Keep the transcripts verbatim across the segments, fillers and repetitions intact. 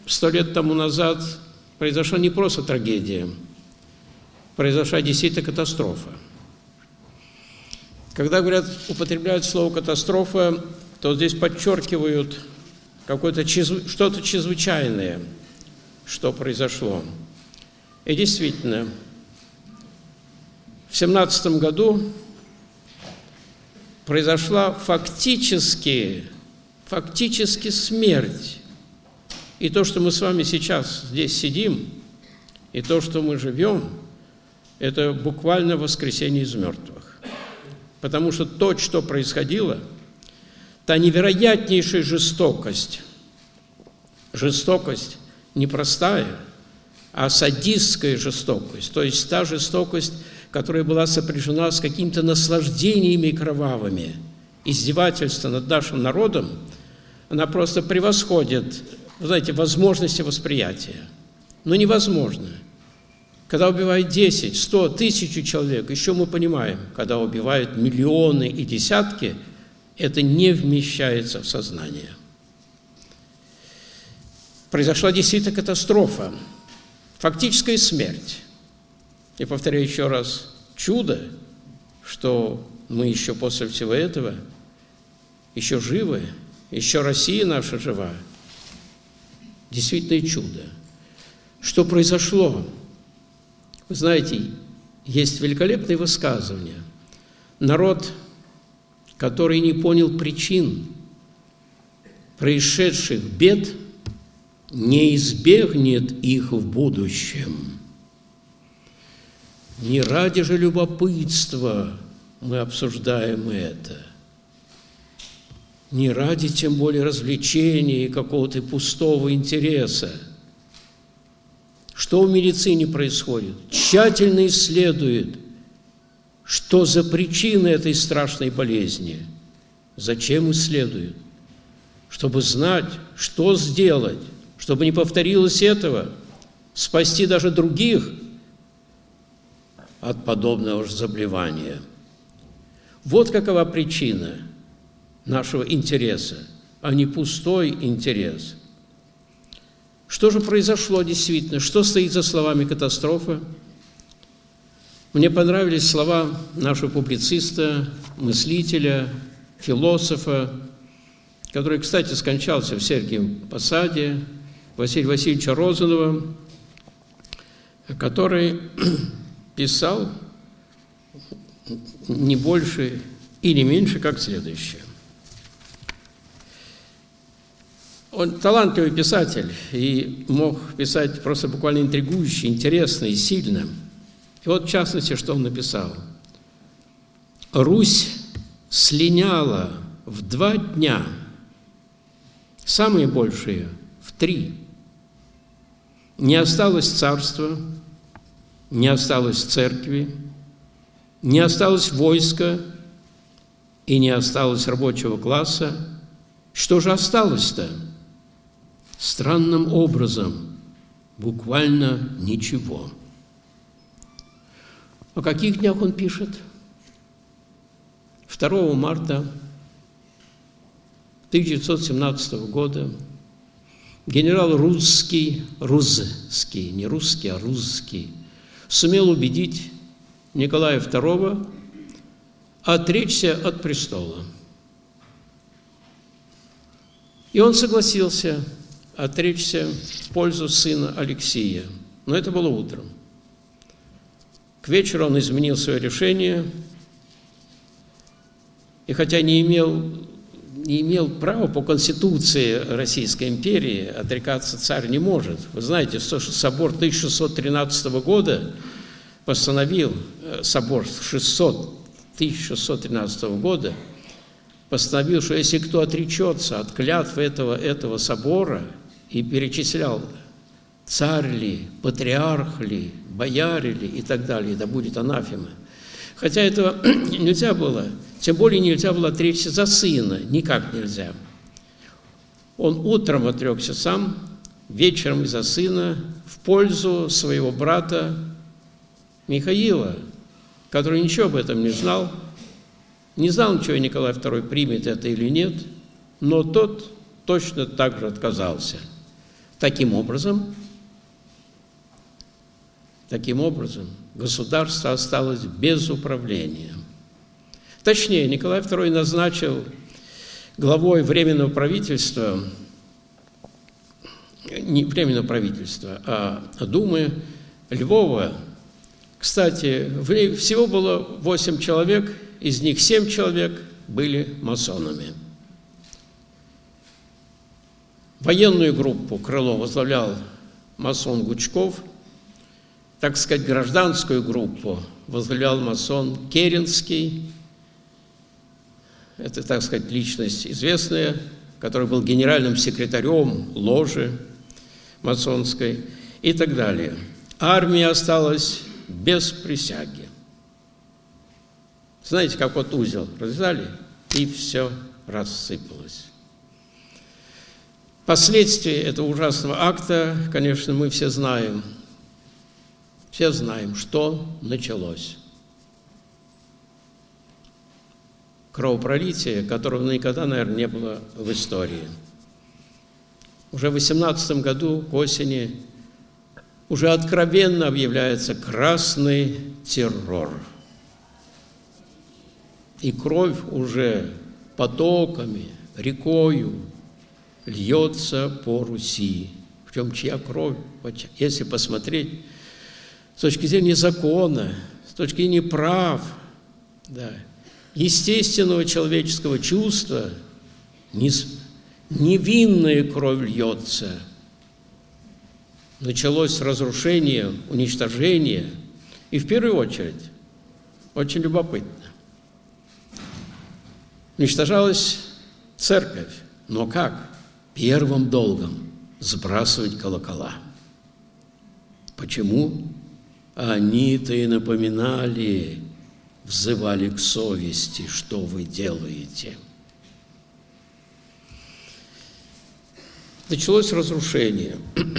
Сто лет тому назад произошла не просто трагедия, произошла действительно катастрофа. Когда говорят, употребляют слово «катастрофа», то здесь подчеркивают какое-то что-то чрезвычайное, что произошло. И действительно, в семнадцатом году произошла фактически, фактически смерть. И то, что мы с вами сейчас здесь сидим, и то, что мы живем, это буквально воскресение из мертвых. Потому что то, что происходило, та невероятнейшая жестокость, жестокость непростая, а садистская жестокость, то есть та жестокость, которая была сопряжена с какими-то наслаждениями кровавыми, издевательство над нашим народом, она просто превосходит, вы знаете, возможности восприятия. Но невозможно. Когда убивают десять, сто, тысячу человек, еще мы понимаем, когда убивают миллионы и десятки, это не вмещается в сознание. Произошла действительно катастрофа, фактическая смерть. И повторяю еще раз, чудо, что мы еще после всего этого еще живы, еще Россия наша жива. Действительно чудо. Что произошло? Вы знаете, есть великолепное высказывание. Народ, который не понял причин происшедших бед, не избегнет их в будущем. Не ради же любопытства мы обсуждаем это. Не ради, тем более, развлечения и какого-то пустого интереса. Что в медицине происходит? Тщательно исследует, что за причины этой страшной болезни. Зачем исследуют? Чтобы знать, что сделать, чтобы не повторилось этого, спасти даже других от подобного же заболевания. Вот какова причина нашего интереса, а не пустой интерес. Что же произошло действительно? Что стоит за словами «катастрофа»? Мне понравились слова нашего публициста, мыслителя, философа, который, кстати, скончался в Сергиевом Посаде, Василия Васильевича Розанова, который писал не больше и не меньше, как следующее. Он талантливый писатель и мог писать просто буквально интригующе, интересно и сильно. И вот, в частности, что он написал. «Русь слиняла в два дня, самые большие – в три. Не осталось царства, не осталось церкви, не осталось войска и не осталось рабочего класса. Что же осталось-то? Странным образом, буквально ничего». О каких днях он пишет? второго марта тысяча девятьсот семнадцатого года генерал Рузский, Рузский, не русский, а Рузский, сумел убедить Николая второго отречься от престола. И он согласился отречься в пользу сына Алексия. Но это было утром. К вечеру он изменил свое решение, и хотя не имел, не имел права по Конституции Российской империи, отрекаться царь не может. Вы знаете, что собор тысяча шестьсот тринадцатого года постановил, собор тысяча шестьсот тринадцатого года постановил, что если кто отречется от клятв этого, этого собора, и перечислял, царь ли, патриарх ли, бояре ли и так далее, да будет анафема. Хотя этого нельзя было, тем более нельзя было отречься за сына, никак нельзя. Он утром отрекся сам, вечером за сына, в пользу своего брата Михаила, который ничего об этом не знал, не знал ничего, Николай второй примет это или нет, но тот точно так же отказался. Таким образом, таким образом, государство осталось без управления. Точнее, Николай второй назначил главой Временного правительства, не Временного правительства, а Думы Львова. Кстати, всего было восемь человек, из них семь человек были масонами. Военную группу крыло возглавлял масон Гучков, так сказать, гражданскую группу возглавлял масон Керенский. Это, так сказать, личность известная, который был генеральным секретарем ложи масонской и так далее. Армия осталась без присяги. Знаете, как вот узел развязали, и все рассыпалось. Последствия этого ужасного акта, конечно, мы все знаем. Все знаем, что началось. Кровопролитие, которого никогда, наверное, не было в истории. Уже в восемнадцатом году, к осени, уже откровенно объявляется красный террор. И кровь уже потоками, рекою льется по Руси. Причем чья кровь, если посмотреть с точки зрения закона, с точки зрения прав, да, естественного человеческого чувства, невинная кровь льется. Началось разрушение, уничтожение. И в первую очередь, очень любопытно, уничтожалась церковь. Но как? Первым долгом сбрасывать колокола. Почему? Они-то и напоминали, взывали к совести, что вы делаете. Началось разрушение.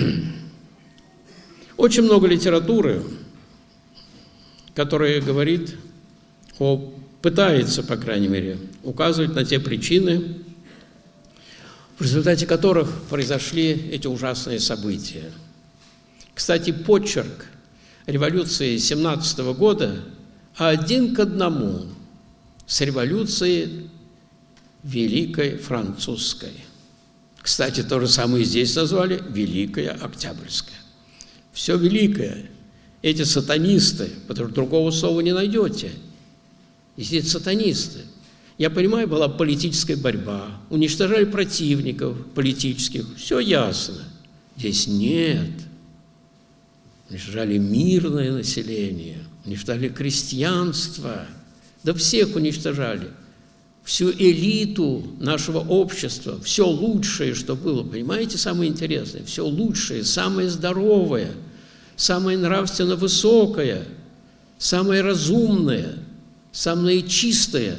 Очень много литературы, которая говорит, о, пытается, по крайней мере, указывать на те причины, в результате которых произошли эти ужасные события. Кстати, почерк революции семнадцатого года один к одному с революцией Великой Французской. Кстати, то же самое здесь назвали Великая Октябрьская. Все великое. Эти сатанисты, потому что другого слова не найдете. Здесь сатанисты. Я понимаю, была политическая борьба, уничтожали противников политических, все ясно. Здесь нет. Уничтожали мирное население, уничтожали крестьянство, да всех уничтожали. Всю элиту нашего общества, все лучшее, что было, понимаете, самое интересное, все лучшее, самое здоровое, самое нравственно высокое, самое разумное, самое чистое.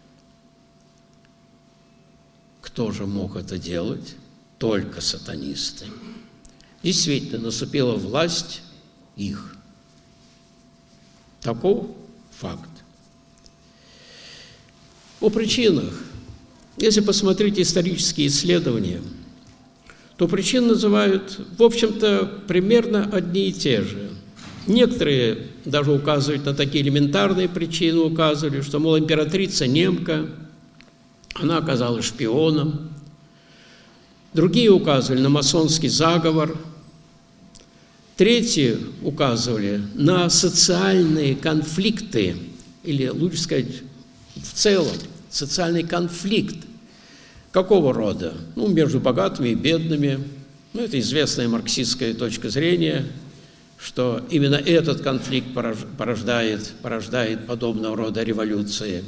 Кто же мог это делать? Только сатанисты. Действительно, наступила власть их. Таков факт. О причинах. Если посмотреть исторические исследования, то причины называют, в общем-то, примерно одни и те же. Некоторые даже указывают на такие элементарные причины, указывали, что, мол, императрица немка, она оказалась шпионом. Другие указывали на масонский заговор. Третьи указывали на социальные конфликты, или, лучше сказать, в целом, социальный конфликт. Какого рода? Ну, между богатыми и бедными. Ну, это известная марксистская точка зрения, что именно этот конфликт порождает, порождает подобного рода революции.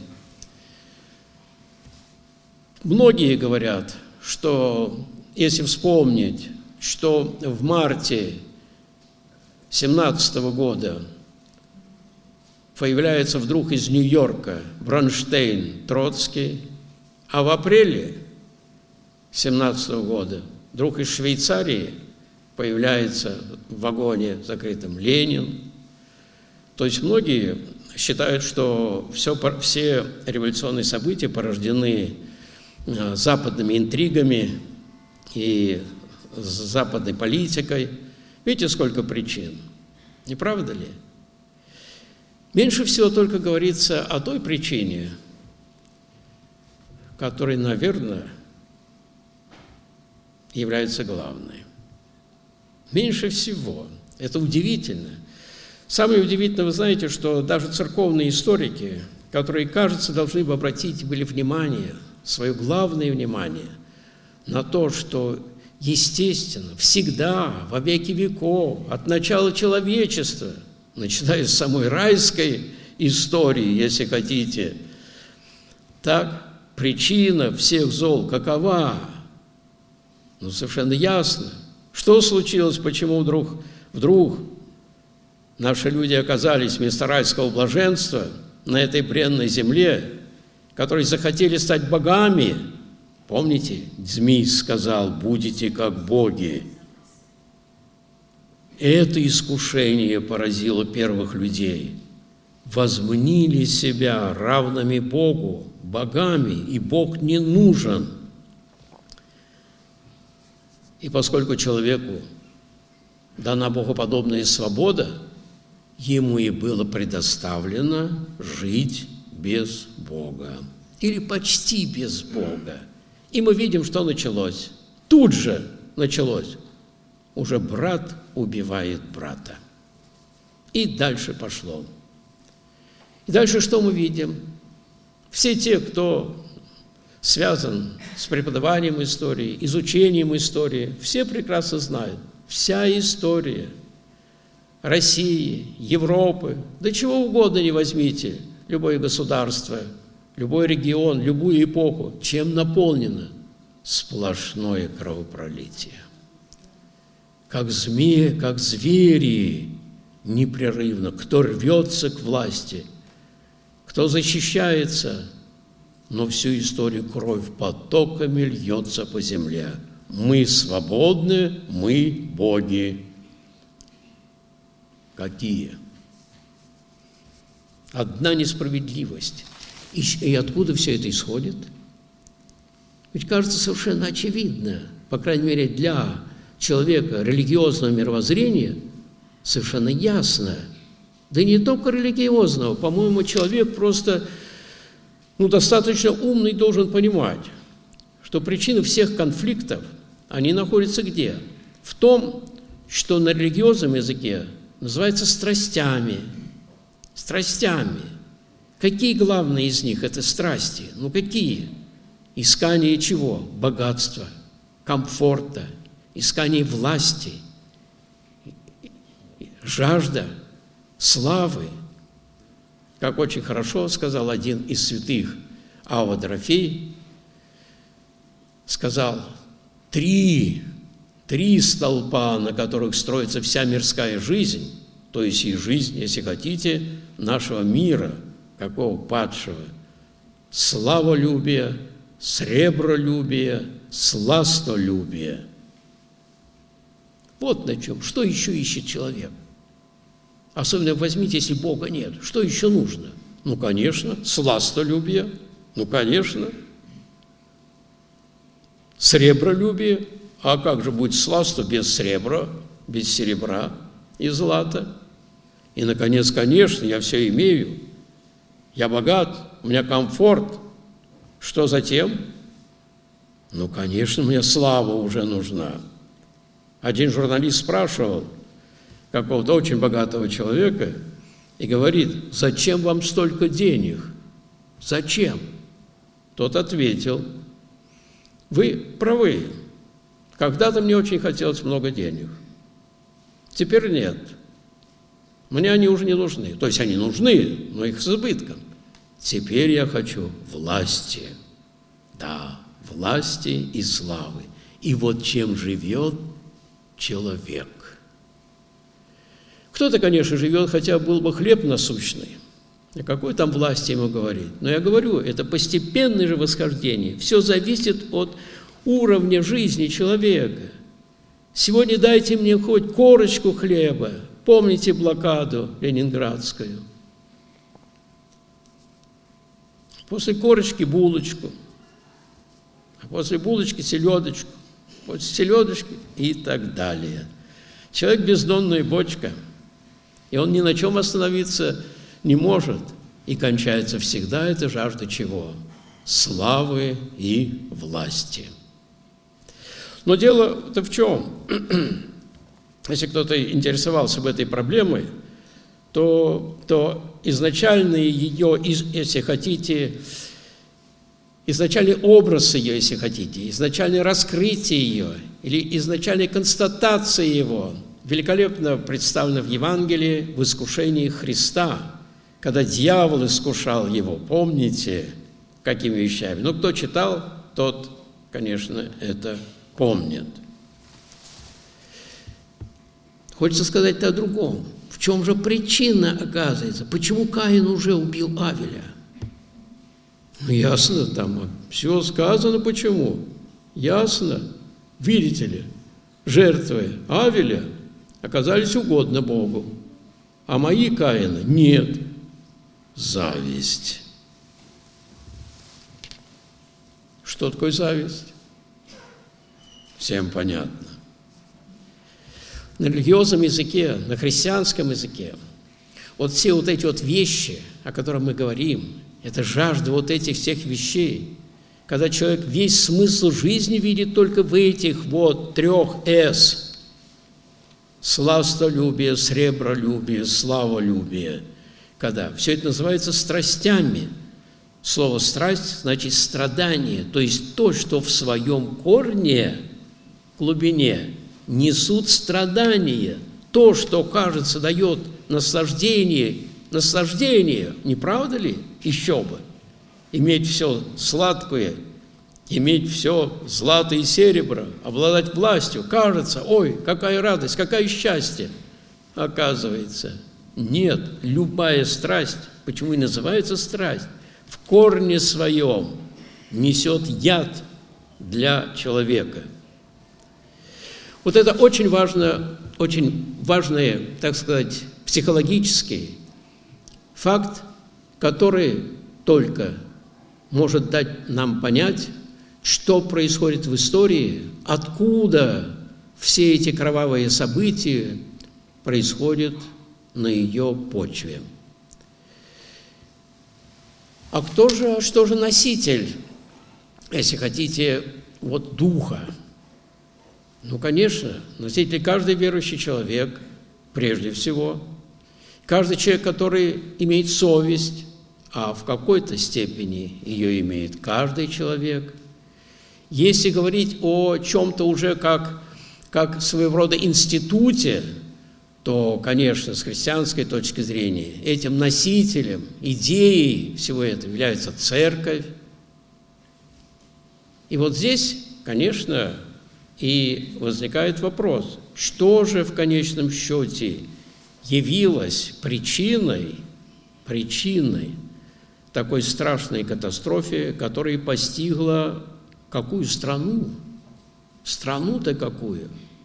Многие говорят, что, если вспомнить, что в марте семнадцатого года появляется вдруг из Нью-Йорка Бронштейн, Троцкий, а в апреле семнадцатого года вдруг из Швейцарии появляется в вагоне закрытым Ленин. То есть многие считают, что все, все революционные события порождены западными интригами и с западной политикой. Видите, сколько причин. Не правда ли? Меньше всего только говорится о той причине, которая, наверное, является главной. Меньше всего. Это удивительно. Самое удивительное, вы знаете, что даже церковные историки, которые, кажется, должны бы обратить были внимание, свое главное внимание на то, что, естественно, всегда, во веки веков, от начала человечества, начиная с самой райской истории, если хотите, так причина всех зол какова? Ну, совершенно ясно. Что случилось, почему вдруг, вдруг наши люди оказались вместо райского блаженства на этой бренной земле, которые захотели стать богами? Помните, Змей сказал: будете как боги. Это искушение поразило первых людей. Возмнили себя равными Богу, богами, и Бог не нужен. И поскольку человеку дана богоподобная свобода, ему и было предоставлено жить без Бога. Или почти без Бога. И мы видим, что началось. Тут же началось. Уже брат убивает брата. И дальше пошло. И дальше что мы видим? Все те, кто связан с преподаванием истории, изучением истории, все прекрасно знают. Вся история России, Европы, да чего угодно не возьмите, любое государство, любой регион, любую эпоху, чем наполнено? Сплошное кровопролитие. Как змеи, как звери, непрерывно. Кто рвется к власти, кто защищается, но всю историю кровь потоками льется по земле. Мы свободны, мы боги. Какие? Одна несправедливость. И, и откуда все это исходит? Ведь кажется совершенно очевидно, по крайней мере для человека религиозного мировоззрения, совершенно ясно. Да и не только религиозного. По-моему, человек просто ну, достаточно умный должен понимать, что причины всех конфликтов, они находятся где? В том, что на религиозном языке называется страстями. Страстями. Какие главные из них? Это страсти. Ну, какие? Искание чего? Богатства, комфорта, искание власти, жажда, славы. Как очень хорошо сказал один из святых, Авва Дорофей, сказал: три, три столпа, на которых строится вся мирская жизнь, то есть и жизнь, если хотите, нашего мира, какого падшего: славолюбие, сребролюбие, сластолюбие. Вот на чем. Что еще ищет человек? Особенно возьмите, если Бога нет. Что еще нужно? Ну, конечно, сластолюбие. Ну, конечно. Сребролюбие. А как же будет сласту без сребра, без серебра и злата? И, наконец, конечно, я все имею. Я богат, у меня комфорт. Что затем? Ну, конечно, мне слава уже нужна. Один журналист спрашивал какого-то очень богатого человека и говорит: зачем вам столько денег? Зачем? Тот ответил: вы правы, когда-то мне очень хотелось много денег, теперь нет, мне они уже не нужны, то есть они нужны, но их с избытком. Теперь я хочу власти, да, власти и славы. И вот чем живет человек. Кто-то, конечно, живет, хотя был бы хлеб насущный. О какой там власти ему говорить? Но я говорю, это постепенное же восхождение. Все зависит от уровня жизни человека. Сегодня дайте мне хоть корочку хлеба. Помните блокаду ленинградскую? После корочки булочку, а после булочки селедочку, хоть селедочки и так далее. Человек – бездонная бочка, и он ни на чем остановиться не может. И кончается всегда эта жажда чего? Славы и власти. Но дело-то в чем? Если кто-то интересовался бы этой проблемой, то, то изначальный ее, если хотите, изначальный образ ее, если хотите, изначальное раскрытие ее или изначальная констатация его великолепно представлена в Евангелии в искушении Христа, когда дьявол искушал его. Помните, какими вещами? Ну, кто читал, тот, конечно, это помнит. Хочется сказать о другом. В чем же причина, оказывается? Почему Каин уже убил Авеля? Ну, ясно, там все сказано почему. Ясно. Видите ли, жертвы Авеля оказались угодны Богу, а мои Каина нет. Зависть. Что такое зависть? Всем понятно. На религиозном языке, на христианском языке вот все вот эти вот вещи, о которых мы говорим, это жажда вот этих всех вещей, когда человек весь смысл жизни видит только в этих вот трех «с». Сластолюбие, сребролюбие, славолюбие. Когда все это называется страстями. Слово «страсть» значит страдание, то есть то, что в своем корне, глубине, несут страдания. То, что, кажется, дает наслаждение, наслаждение, не правда ли? Еще бы. Иметь все сладкое, иметь все злато и серебро, обладать властью. Кажется, ой, какая радость, какое счастье. Оказывается, нет, любая страсть, почему и называется страсть, в корне своем несет яд для человека. Вот это очень важно, очень важный, так сказать, психологический факт, который только может дать нам понять, что происходит в истории, откуда все эти кровавые события происходят на ее почве. А кто же, что же носитель, если хотите, вот духа? Ну, конечно, носитель каждый верующий человек, прежде всего, каждый человек, который имеет совесть, а в какой-то степени ее имеет каждый человек. Если говорить о чем-то уже как, как своего рода институте, то, конечно, с христианской точки зрения, этим носителем, идеей всего этого является церковь. И вот здесь, конечно, и возникает вопрос, что же в конечном счете явилось причиной, причиной такой страшной катастрофе, которая постигла какую страну? Страну-то какую?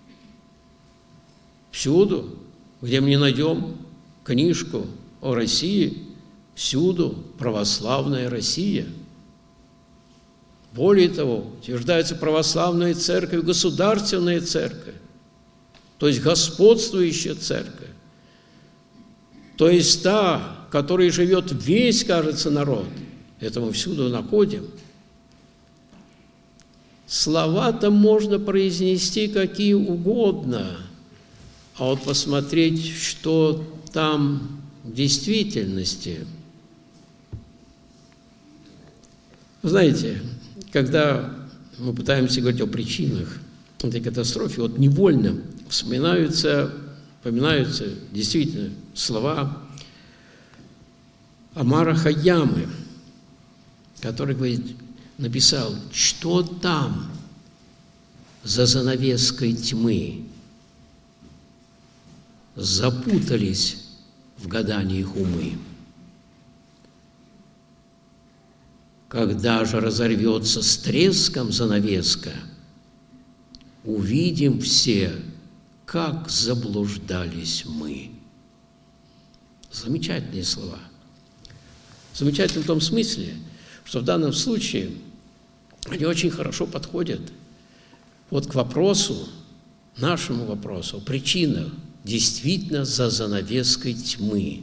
Всюду, где мы не найдем книжку о России, всюду православная Россия. Более того, утверждается православная церковь, государственная церковь, то есть господствующая церковь, то есть та, которой живет весь, кажется, народ. Это мы всюду находим. Слова-то можно произнести какие угодно, а вот посмотреть, что там в действительности. Знаете, когда мы пытаемся говорить о причинах этой катастрофы, вот невольно вспоминаются, вспоминаются действительно слова Омара Хайямы, который говорит, написал, что там за занавеской тьмы запутались в гаданиях умы. Когда же разорвется с треском занавеска, увидим все, как заблуждались мы. Замечательные слова. Замечательно в том смысле, что в данном случае они очень хорошо подходят Вот к вопросу, нашему вопросу, причина действительно за занавеской тьмы.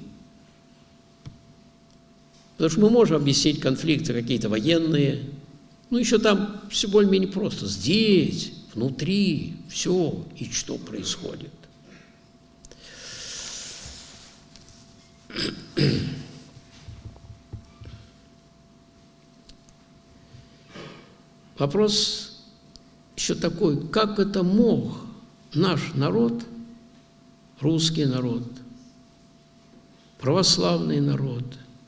Потому что мы можем объяснить конфликты какие-то военные, ну еще там все более-менее просто. Здесь, внутри, все, и что происходит. Вопрос еще такой, как это мог наш народ, русский народ, православный народ,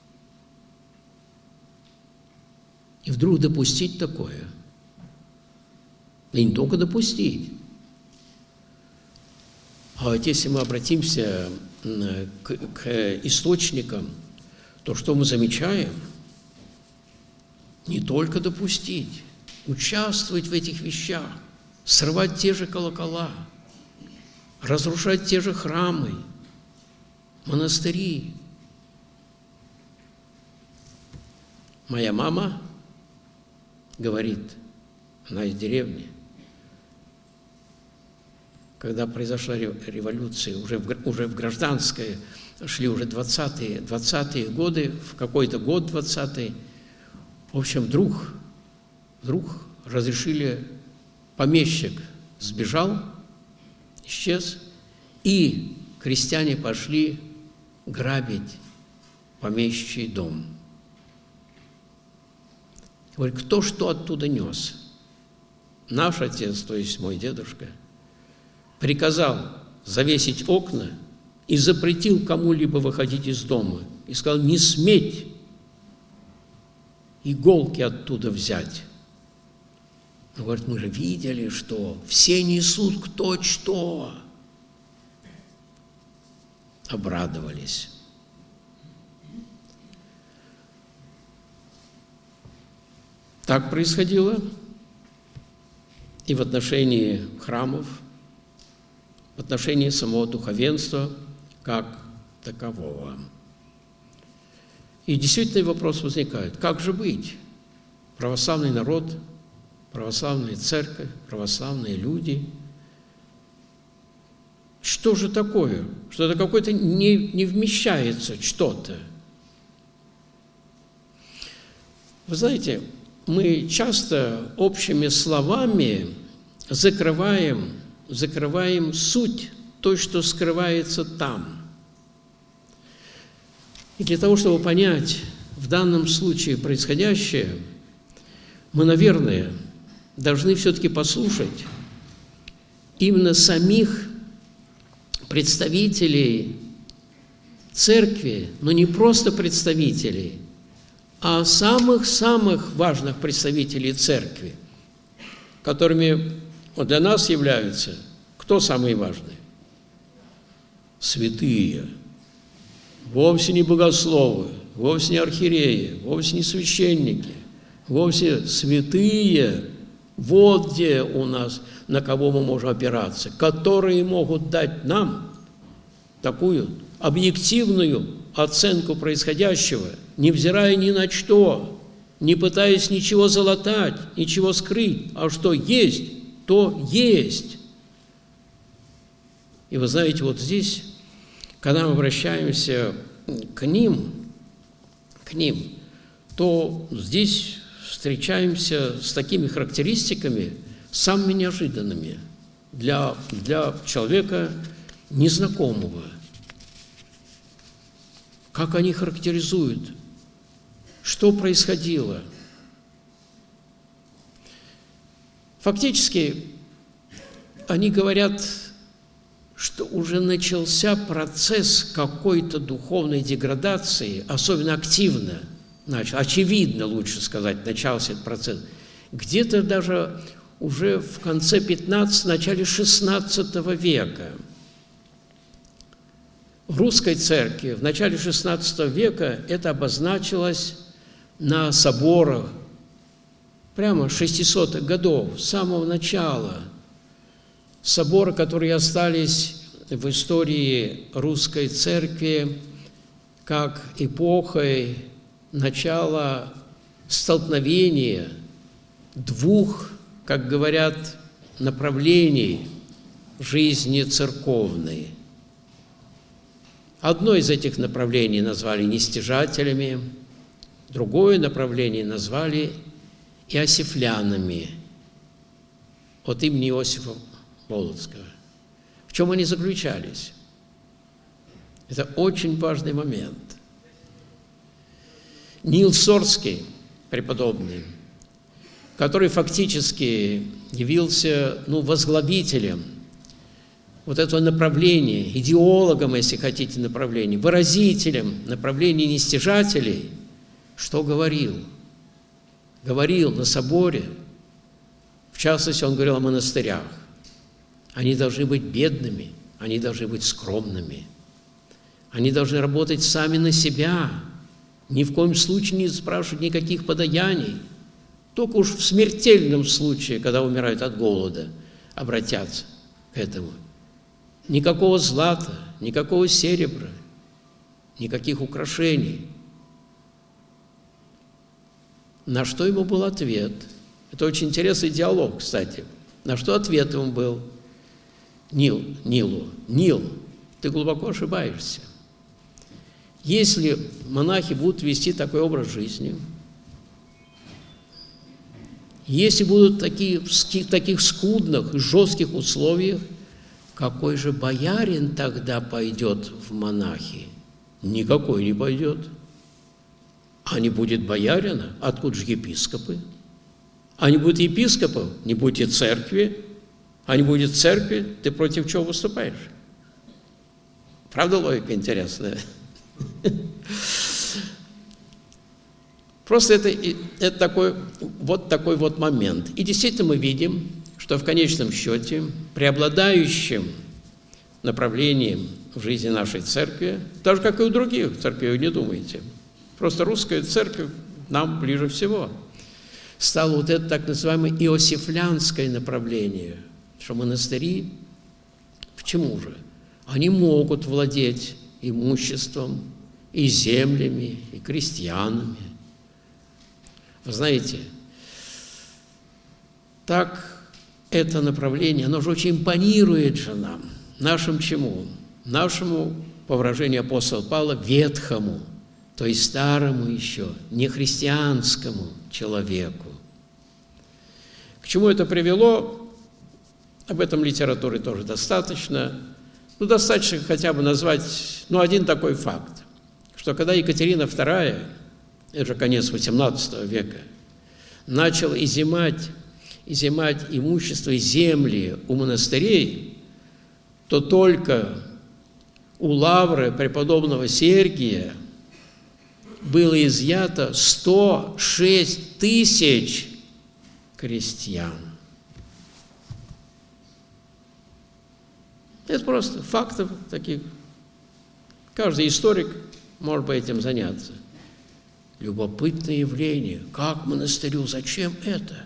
и вдруг допустить такое? И не только допустить. А вот если мы обратимся к, к источникам, то что мы замечаем? Не только допустить, участвовать в этих вещах, срывать те же колокола, разрушать те же храмы, монастыри. Моя мама говорит, она из деревни, когда произошла революция, уже в, уже в гражданское, шли уже двадцатые, двадцатые годы, в какой-то год двадцатый, в общем, вдруг, вдруг разрешили, помещик сбежал, исчез, и крестьяне пошли грабить помещичий дом. Говорит, кто что оттуда нес? Наш отец, то есть мой дедушка, приказал завесить окна и запретил кому-либо выходить из дома. И сказал, не сметь иголки оттуда взять. Но, говорит, мы же видели, что все несут кто что. Обрадовались. Так происходило и в отношении храмов, в отношении самого духовенства как такового. И действительно вопрос возникает, как же быть? Православный народ, православная церковь, православные люди. Что же такое? Что-то какое-то не, не вмещается что-то. Вы знаете, мы часто общими словами закрываем, закрываем суть, то, что скрывается там. И для того, чтобы понять в данном случае происходящее, мы, наверное, должны все-таки послушать именно самих представителей церкви, но не просто представителей, а самых-самых важных представителей церкви, которыми вот для нас являются кто самые важные? Святые. Вовсе не богословы, вовсе не архиереи, вовсе не священники, вовсе святые. Вот где у нас, на кого мы можем опираться, которые могут дать нам такую объективную оценку происходящего, невзирая ни на что, не пытаясь ничего залатать, ничего скрыть, а что есть, то есть. И вы знаете, вот здесь, когда мы обращаемся к ним, к ним, то здесь встречаемся с такими характеристиками, самыми неожиданными для, для человека незнакомого. Как они характеризуют, что происходило. Фактически, они говорят, что уже начался процесс какой-то духовной деградации, особенно активно, начал, очевидно, лучше сказать, начался этот процесс, где-то даже уже в конце пятнадцатого, начале шестнадцатого века. В русской церкви в начале шестнадцатого века это обозначилось на соборах прямо шестисотых годов, с самого начала. Соборы, которые остались в истории русской церкви как эпохой начала столкновения двух, как говорят направлений жизни церковной. Одно из этих направлений назвали нестяжателями, другое направление назвали иосифлянами от имени Иосифа Волоцкого. В чем они заключались? Это очень важный момент. Нил Сорский, преподобный, который фактически явился ну, возглавителем вот этого направления, идеологом, если хотите, направления, выразителем направления нестяжателей, что говорил? Говорил на соборе, в частности, он говорил о монастырях. Они должны быть бедными, они должны быть скромными, они должны работать сами на себя, ни в коем случае не спрашивать никаких подаяний, только уж в смертельном случае, когда умирают от голода, обратятся к этому. Никакого злата, никакого серебра, никаких украшений. На что ему был ответ? Это очень интересный диалог, кстати. На что ответ ему был? Нил, Нилу, Нил, ты глубоко ошибаешься. Если монахи будут вести такой образ жизни, если будут такие, в таких скудных и жестких условиях, какой же боярин тогда пойдет в монахи? Никакой не пойдет. А не будет боярина, откуда же епископы? А не будет епископов, не будет и церкви. А не будет церкви, ты против чего выступаешь? Правда логика интересная? Просто это, это такой, вот такой вот момент. И действительно мы видим, что в конечном счете преобладающим направлением в жизни нашей церкви, так же, как и у других церквей, не думайте, просто русская церковь нам ближе всего, стало вот это так называемое иосифлянское направление, что монастыри, почему же? Они могут владеть имуществом, и землями, и крестьянами. Вы знаете, так это направление, оно же очень импонирует же нам, нашим чему? Нашему, по выражению апостола Павла, ветхому, то есть старому еще, нехристианскому человеку. К чему это привело? Об этом литературы тоже достаточно. Ну, достаточно хотя бы назвать, ну, один такой факт, что когда Екатерина вторая, это же конец восемнадцатого века, начала изымать, изымать имущество и земли у монастырей, то только у лавры преподобного Сергия было изъято сто шесть тысяч крестьян. Это просто фактов таких. Каждый историк может бы этим заняться. Любопытное явление. Как монастырю? Зачем это?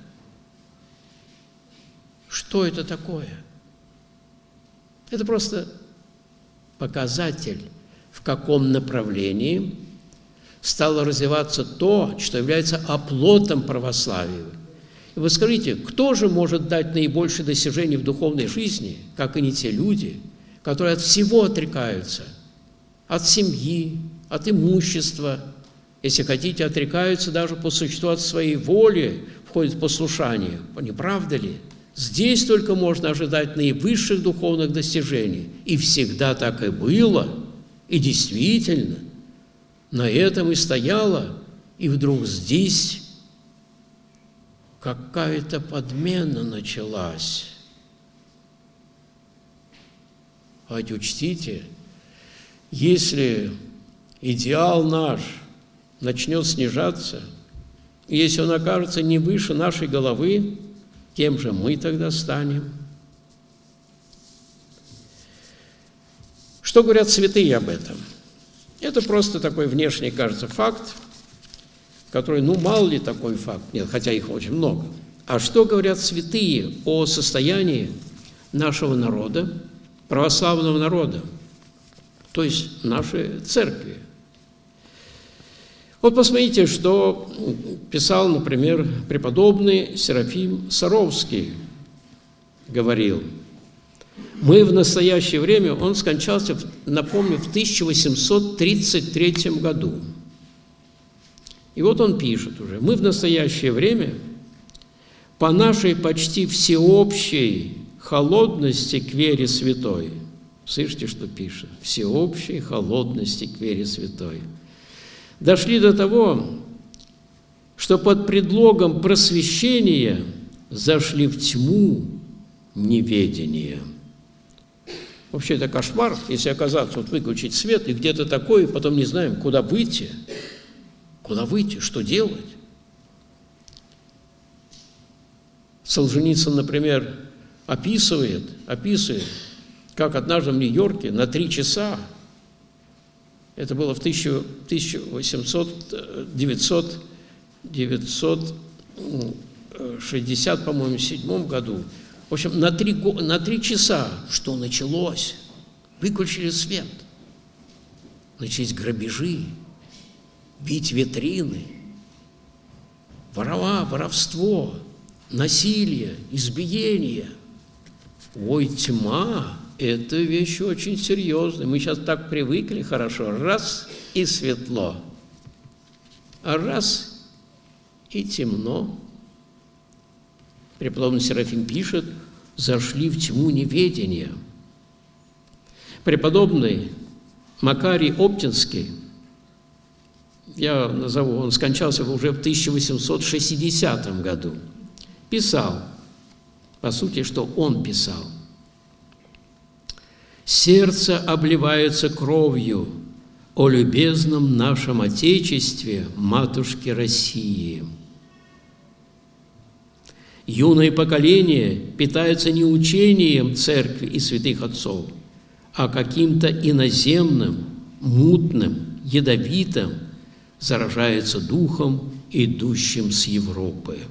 Что это такое? Это просто показатель, в каком направлении стало развиваться то, что является оплотом православия. И вы скажите, кто же может дать наибольшие достижения в духовной жизни, как и не те люди, которые от всего отрекаются, от семьи, от имущества, если хотите, отрекаются даже по существу от своей воли, входят в послушание. Не правда ли? Здесь только можно ожидать наивысших духовных достижений. И всегда так и было. И действительно, на этом и стояло. И вдруг здесь какая-то подмена началась. А ведь учтите, если идеал наш начнет снижаться, и если он окажется не выше нашей головы, кем же мы тогда станем? Что говорят святые об этом? Это просто такой внешний, кажется, факт, который, ну, мало ли такой факт, нет, хотя их очень много. А что говорят святые о состоянии нашего народа, православного народа, то есть нашей церкви? Вот посмотрите, что писал, например, преподобный Серафим Саровский говорил: мы в настоящее время, он скончался, напомню, в тысяча восемьсот тридцать третьем году. И вот он пишет уже: мы в настоящее время по нашей почти всеобщей холодности к вере святой, слышите, что пишет? Всеобщей холодности к вере святой, дошли до того, что под предлогом просвещения зашли в тьму неведения. Вообще это кошмар, если оказаться, вот выключить свет, и где-то такое, и потом не знаем, куда выйти. Куда выйти, что делать? Солженицын, например, описывает, описывает, как однажды в Нью-Йорке на три часа, это было в тысяча восемьсот девятьсот шестьдесят, по-моему, седьмом году, в общем, на три, на три часа, что началось? Выключили свет, начались грабежи, бить витрины, ворова, воровство, насилие, избиение. Ой, тьма – это вещь очень серьезная. Мы сейчас так привыкли хорошо, раз – и светло, а раз – и темно. Преподобный Серафим пишет: зашли в тьму неведения. Преподобный Макарий Оптинский, я назову, он скончался уже в тысяча восемьсот шестидесятом году, писал, по сути, что он писал: «Сердце обливается кровью о любезном нашем Отечестве, Матушке России. Юное поколение питается не учением Церкви и святых отцов, а каким-то иноземным, мутным, ядовитым, заражается духом, идущим с Европы».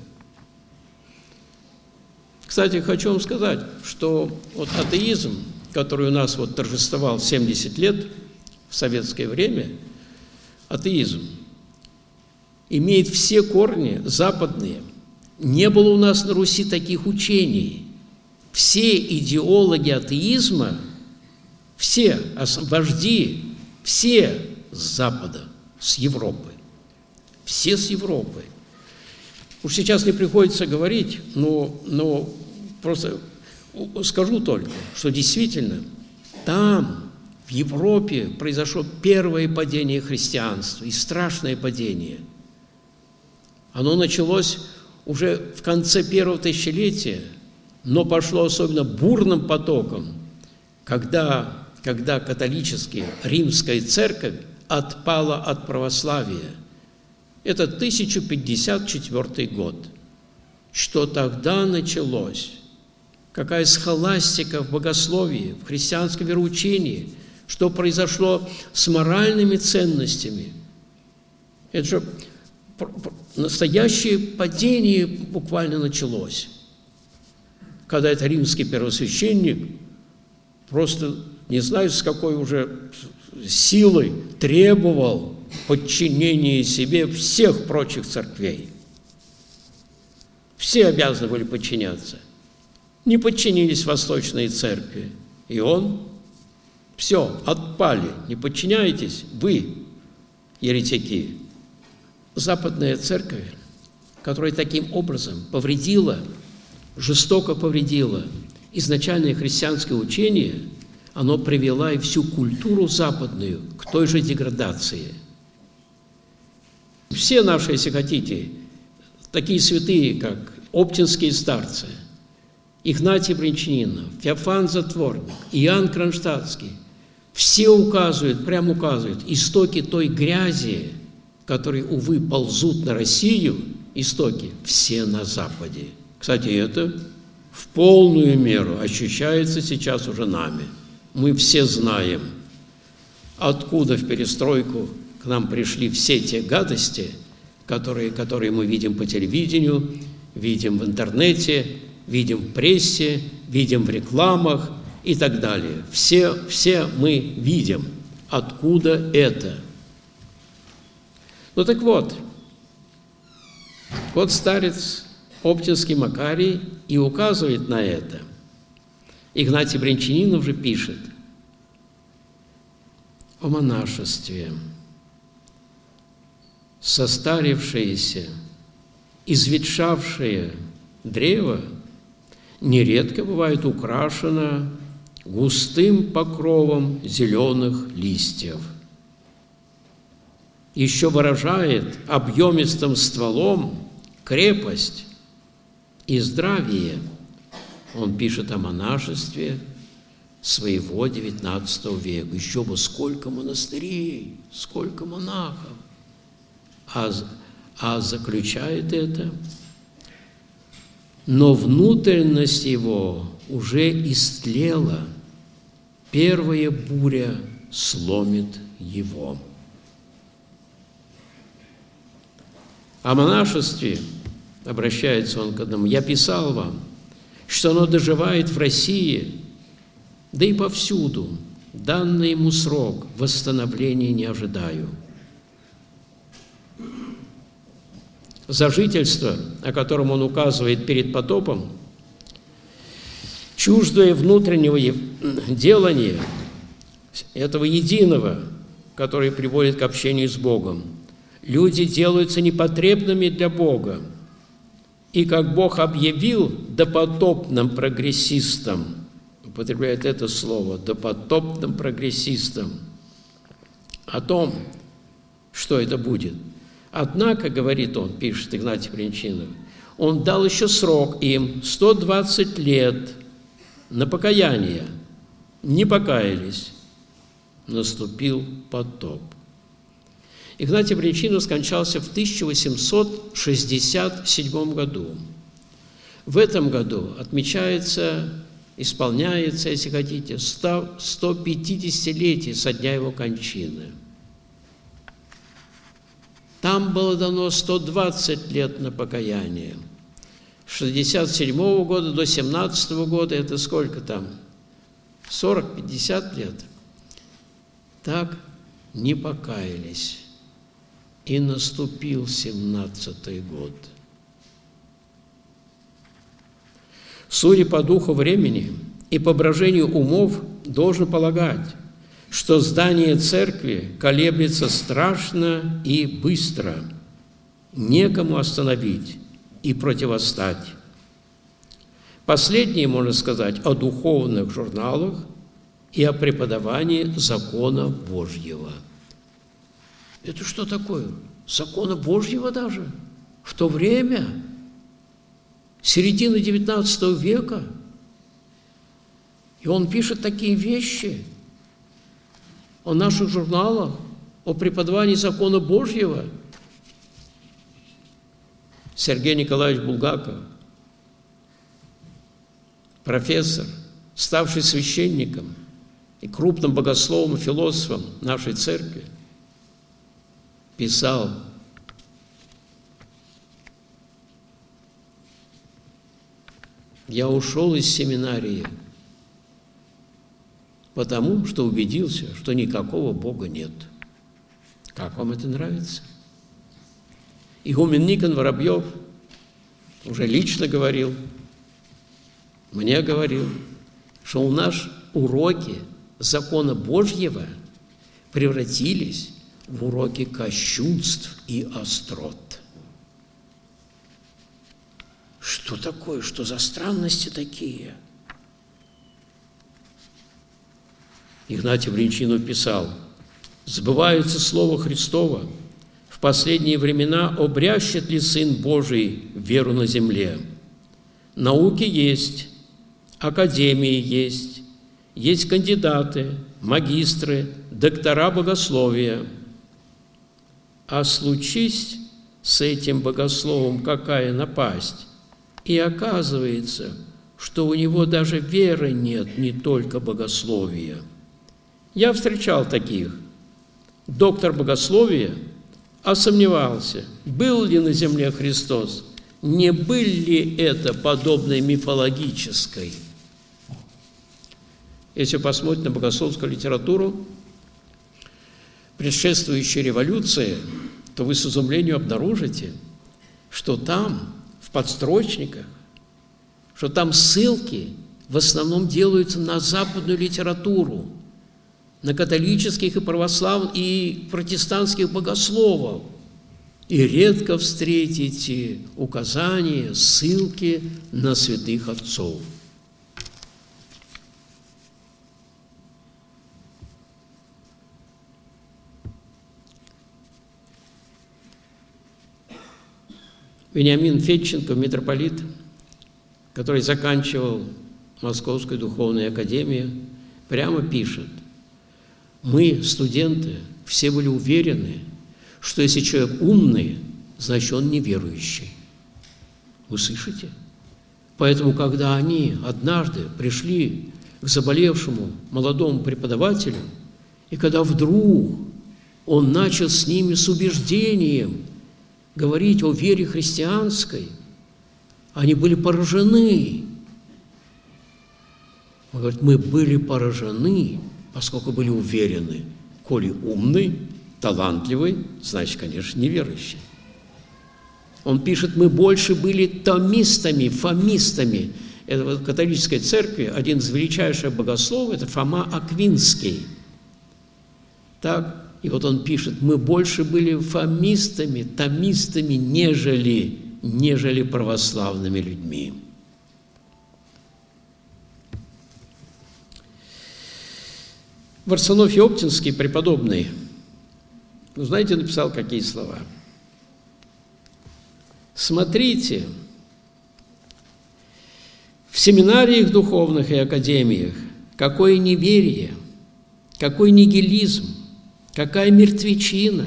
Кстати, хочу вам сказать, что вот атеизм, который у нас вот торжествовал семьдесят лет в советское время, атеизм имеет все корни западные. Не было у нас на Руси таких учений. Все идеологи атеизма, все вожди, все с Запада, с Европы. Все с Европы. Уж сейчас не приходится говорить, но, но просто скажу только, что действительно там, в Европе, произошло первое падение христианства, и страшное падение. Оно началось уже в конце первого тысячелетия, но пошло особенно бурным потоком, когда, когда католическая римская церковь отпала от православия. Это тысяча пятьдесят четвёртый год. Что тогда началось? Какая схоластика в богословии, в христианском вероучении, что произошло с моральными ценностями. Это же настоящее падение буквально началось, когда это римский первосвященник просто, не знаю, с какой уже силой требовал подчинения себе всех прочих церквей. Все обязаны были подчиняться. Не подчинились восточные церкви. И он, все, отпали. Не подчиняетесь, вы, еретики. Западная церковь, которая таким образом повредила, жестоко повредила изначальное христианское учение, оно привело и всю культуру западную к той же деградации. Все наши, если хотите, такие святые, как оптинские старцы, Игнатий Брянчанинов, Феофан Затворник, Иоанн Кронштадтский, все указывают, прямо указывают, истоки той грязи, которые, увы, ползут на Россию, истоки все на Западе. Кстати, это в полную меру ощущается сейчас уже нами. Мы все знаем, откуда в перестройку к нам пришли все те гадости, которые, которые мы видим по телевидению, видим в интернете, видим в прессе, видим в рекламах и так далее. Все, все мы видим, откуда это. Ну так вот, вот старец Оптинский Макарий и указывает на это. Игнатий Брянчанинов же пишет о монашестве. Состарившееся, изветшавшее древо нередко бывает украшено густым покровом зеленых листьев. Еще выражает объемистым стволом крепость и здравие. Он пишет о монашестве своего девятнадцатого века. Еще бы сколько монастырей, сколько монахов. А, а заключает это: но внутренность его уже истлела, первая буря сломит его. О монашестве, обращается он к одному, я писал вам, что оно доживает в России, да и повсюду, данный ему срок восстановления не ожидаю. За жительство, о котором он указывает перед потопом, чуждое внутреннего делания, этого единого, который приводит к общению с Богом, люди делаются непотребными для Бога. И как Бог объявил допотопным прогрессистам, употребляет это слово, допотопным прогрессистам, о том, что это будет. Однако, говорит он, пишет Игнатий Брянчанинов, он дал еще срок им сто двадцать лет на покаяние. Не покаялись. Наступил потоп. Игнатий Брянчанинов скончался в тысяча восемьсот шестьдесят седьмом году. В этом году отмечается, исполняется, если хотите, сто пятидесятилетие со дня его кончины. Там было дано сто двадцать лет на покаяние. С шестьдесят седьмого года до семнадцатого года это сколько там? сорок-пятьдесят лет. Так не покаялись. И наступил семнадцатый год. Судя по духу времени и по брожению умов, должен полагать, что здание церкви колеблется страшно и быстро, некому остановить и противостать. Последнее можно сказать о духовных журналах и о преподавании закона Божьего. Это что такое? Закона Божьего даже? В то время? Середина девятнадцатого века? И он пишет такие вещи о наших журналах, о преподавании закона Божьего. Сергей Николаевич Булгаков, профессор, ставший священником и крупным богословом и философом нашей церкви, писал: «Я ушел из семинарии, потому что убедился, что никакого Бога нет». Как вам это нравится? Игумен Никон Воробьев уже лично говорил, мне говорил, что у нас уроки закона Божьего превратились в уроки кощунств и острот. Что такое? Что за странности такие? Игнатий Брянчанинов писал: «Сбывается слово Христово, в последние времена обрящет ли Сын Божий веру на земле? Науки есть, академии есть, есть кандидаты, магистры, доктора богословия. А случись с этим богословом какая напасть, и оказывается, что у него даже веры нет, не только богословия». Я встречал таких. Доктор богословия, а сомневался, был ли на земле Христос, не был ли это подобной мифологической. Если посмотреть на богословскую литературу предшествующей революции, то вы с изумлением обнаружите, что там, в подстрочниках, что там ссылки в основном делаются на западную литературу, на католических и православных и протестантских богословов. И редко встретите указания, ссылки на святых отцов. Вениамин Федченко, митрополит, который заканчивал Московскую духовную академию, прямо пишет: мы, студенты, все были уверены, что если человек умный, значит, он неверующий. Вы слышите? Поэтому, когда они однажды пришли к заболевшему молодому преподавателю, и когда вдруг он начал с ними с убеждением говорить о вере христианской, они были поражены. Он говорит, мы были поражены, поскольку были уверены, коли умный, талантливый, значит, конечно, неверующий. Он пишет, мы больше были томистами, фомистами. Это в католической церкви один из величайших богословов – это Фома Аквинский. Так, и вот он пишет, мы больше были фомистами, томистами, нежели, нежели православными людьми. Варсонофий Оптинский, преподобный, вы знаете, написал какие слова? Смотрите, в семинариях духовных и академиях какое неверие, какой нигилизм, какая мертвечина.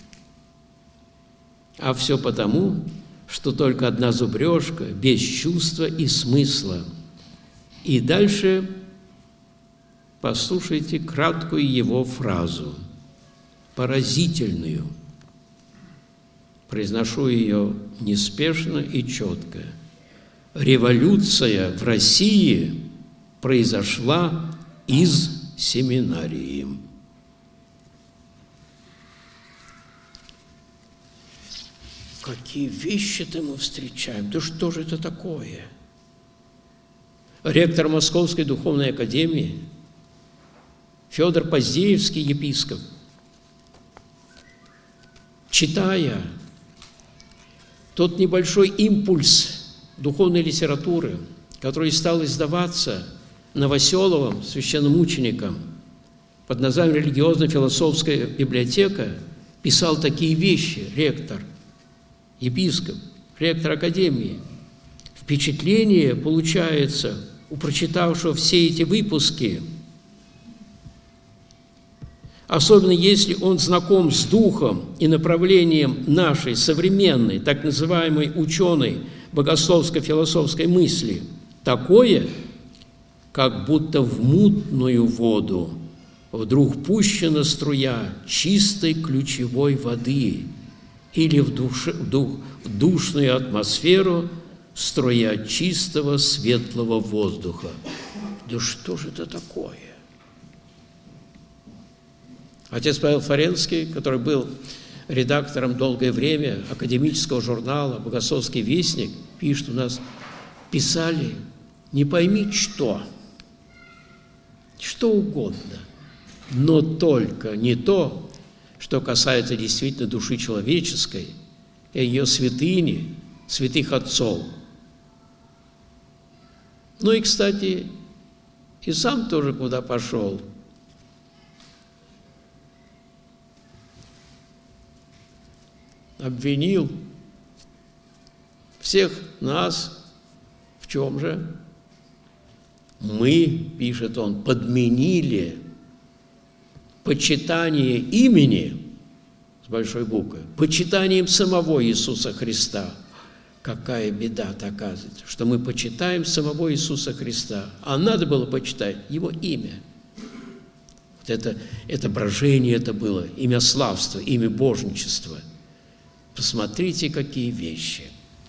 А все потому, что только одна зубрежка, без чувства и смысла. И дальше послушайте краткую его фразу, поразительную. Произношу ее неспешно и четко. Революция в России произошла из семинарии. Какие вещи-то мы встречаем? Да что же это такое? Ректор Московской духовной академии Федор Поздеевский, епископ, читая тот небольшой импульс духовной литературы, который стал издаваться Новоселовым, священномучеником, под названием «Религиозно-философская библиотека», писал такие вещи, ректор, епископ, ректор академии. Впечатление получается у прочитавшего все эти выпуски, особенно если он знаком с духом и направлением нашей современной, так называемой ученой богословско-философской мысли, такое, как будто в мутную воду вдруг пущена струя чистой ключевой воды или в, душе, в, дух, в душную атмосферу струя чистого светлого воздуха. Да что же это такое? Отец Павел Фаренский, который был редактором долгое время академического журнала «Богословский вестник», пишет у нас, писали не пойми что, что угодно, но только не то, что касается действительно души человеческой и ее святыни, святых отцов. Ну и, кстати, и сам тоже куда пошел. Обвинил всех нас в чем же? Мы, пишет он, подменили почитание имени, с большой буквы, почитанием самого Иисуса Христа. Какая беда-то оказывается, что мы почитаем самого Иисуса Христа, а надо было почитать Его имя. Вот это, это брожение это было, имя славства, имя божничества. Посмотрите, какие вещи.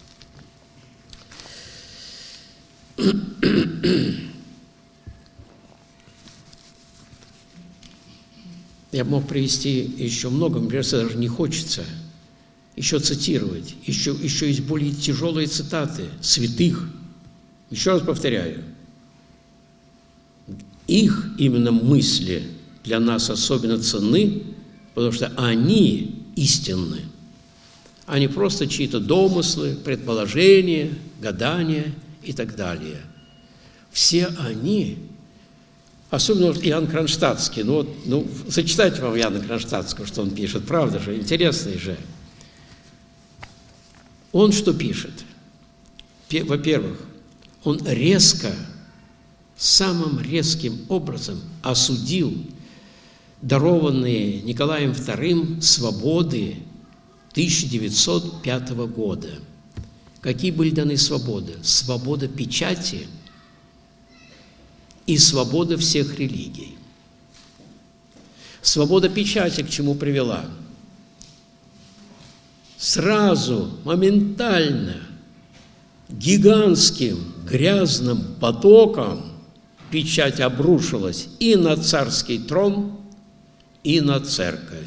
Я мог привести еще много, мне кажется, даже не хочется еще цитировать. Еще, еще есть более тяжелые цитаты святых. Еще раз повторяю. их именно мысли для нас особенно ценны, потому что они истинны, а не просто чьи-то домыслы, предположения, гадания и так далее. Все они, особенно вот Иоанн Кронштадтский, ну, вот, ну зачитайте вам Иоанна Кронштадтского, что он пишет, правда же, интересный же. Он что пишет? Во-первых, он резко, самым резким образом осудил дарованные Николаем вторым свободы тысяча девятьсот пятого года. Какие были даны свободы? Свобода печати и свобода всех религий. Свобода печати к чему привела? Сразу, моментально, гигантским грязным потоком печать обрушилась и на царский трон, и на церковь.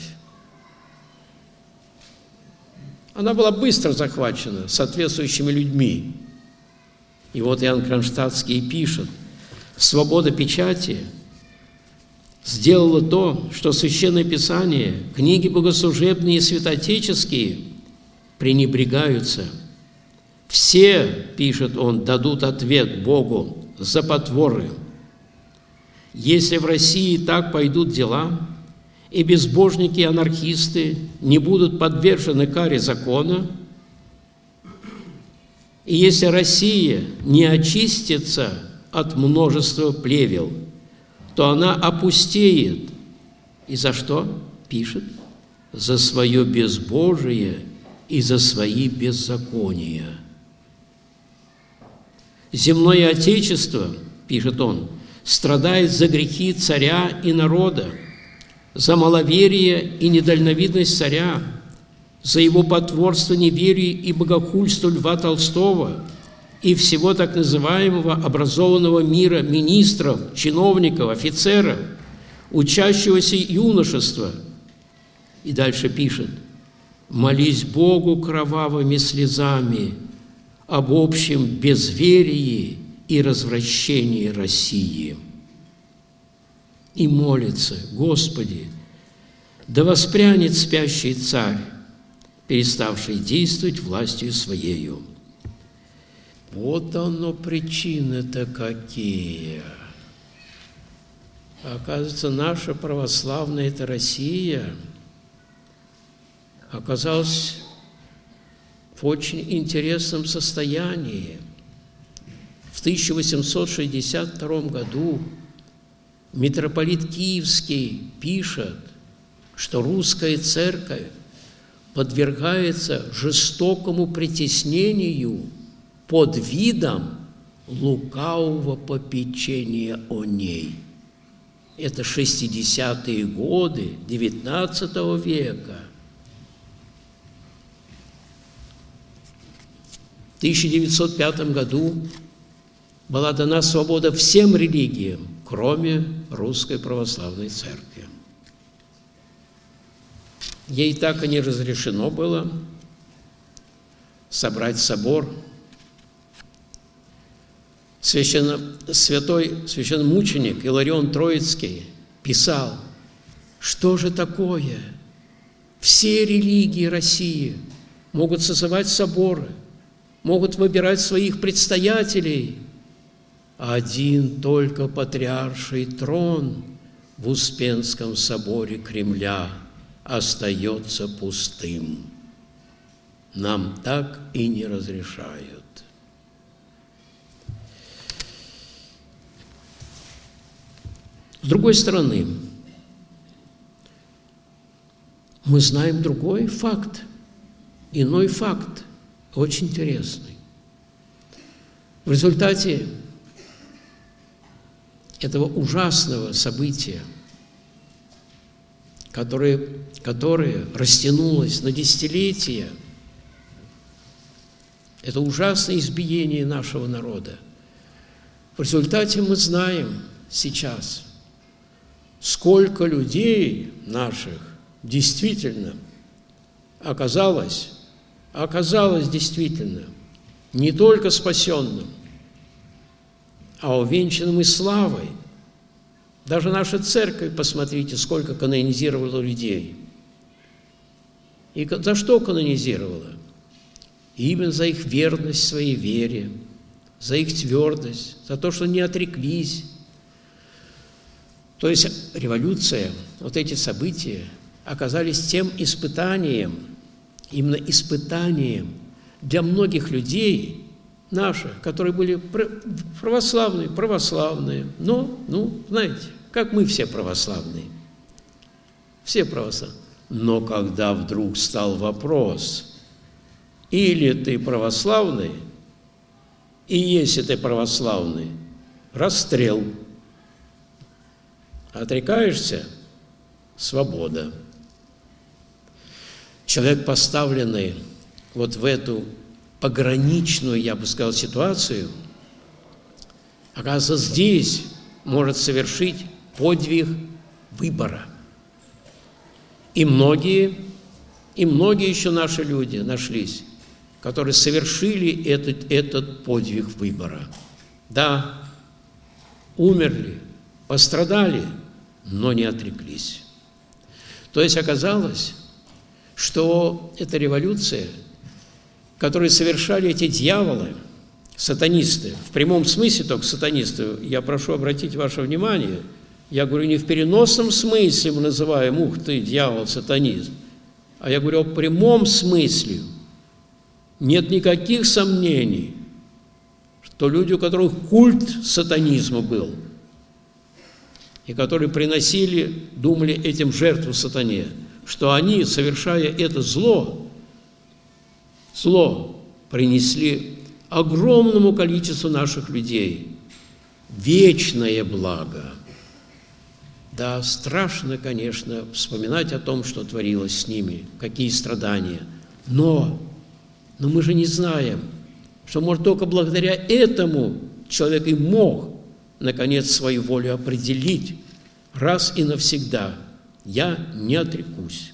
Она была быстро захвачена соответствующими людьми. И вот Иоанн Кронштадтский пишет: свобода печати сделала то, что Священное Писание, книги богослужебные и святоотеческие пренебрегаются. Все, пишет он, дадут ответ Богу за потворы. Если в России так пойдут дела, и безбожники и анархисты не будут подвержены каре закона, и если Россия не очистится от множества плевел, то она опустеет. И за что? Пишет: за свое безбожие и за свои беззакония. Земное отечество, пишет он, страдает за грехи царя и народа, за маловерие и недальновидность царя, за его потворство неверию и богохульство Льва Толстого и всего так называемого образованного мира министров, чиновников, офицеров, учащегося юношества. И дальше пишет: молись Богу кровавыми слезами об общем безверии и развращении России. И молится: Господи, да воспрянет спящий царь, переставший действовать властью своею. Вот оно причины-то какие. Оказывается, наша православная эта Россия оказалась в очень интересном состоянии. В тысяча восемьсот шестьдесят втором году митрополит Киевский пишет, что русская церковь подвергается жестокому притеснению под видом лукавого попечения о ней. Это шестидесятые годы девятнадцатого века. В тысяча девятьсот пятом году была дана свобода всем религиям, кроме Русской Православной Церкви. Ей так и не разрешено было собрать собор. Священно, святой священномученик Иларион Троицкий писал: что же такое? Все религии России могут созывать соборы, могут выбирать своих предстоятелей, а один только патриарший трон в Успенском соборе Кремля остается пустым. Нам так и не разрешают. С другой стороны, мы знаем другой факт, иной факт, очень интересный. В результате этого ужасного события, которое, которое растянулось на десятилетия, это ужасное избиение нашего народа. В результате мы знаем сейчас, сколько людей наших действительно оказалось, оказалось действительно не только спасенным, а увенчанным и славой, Даже наша церковь, посмотрите, сколько канонизировала людей. И за что канонизировала? Именно за их верность своей вере, за их твердость, за то, что не отреклись. То есть революция, вот эти события оказались тем испытанием, именно испытанием для многих людей наших, которые были православные, православные. Но, ну, знаете, как мы все православные. Все православные. Но когда вдруг стал вопрос, или ты православный, и если ты православный, расстрел. Отрекаешься – свобода. Человек, поставленный вот в эту пограничную, я бы сказал, ситуацию, оказывается, здесь может совершить подвиг выбора. И многие, и многие еще наши люди нашлись, которые совершили этот, этот подвиг выбора. Да, умерли, пострадали, но не отреклись. То есть оказалось, что эта революция, которую совершали эти дьяволы, сатанисты, в прямом смысле только сатанисты, я прошу обратить ваше внимание, я говорю не в переносном смысле мы называем, ух ты, дьявол, сатанист, а я говорю о прямом смысле. Нет никаких сомнений, что люди, у которых культ сатанизма был, и которые приносили, думали этим жертву сатане, что они, совершая это зло, зло принесли огромному количеству наших людей вечное благо. Да, страшно, конечно, вспоминать о том, что творилось с ними, какие страдания, но, но мы же не знаем, что, может, только благодаря этому человек и мог наконец, свою волю определить раз и навсегда. Я не отрекусь.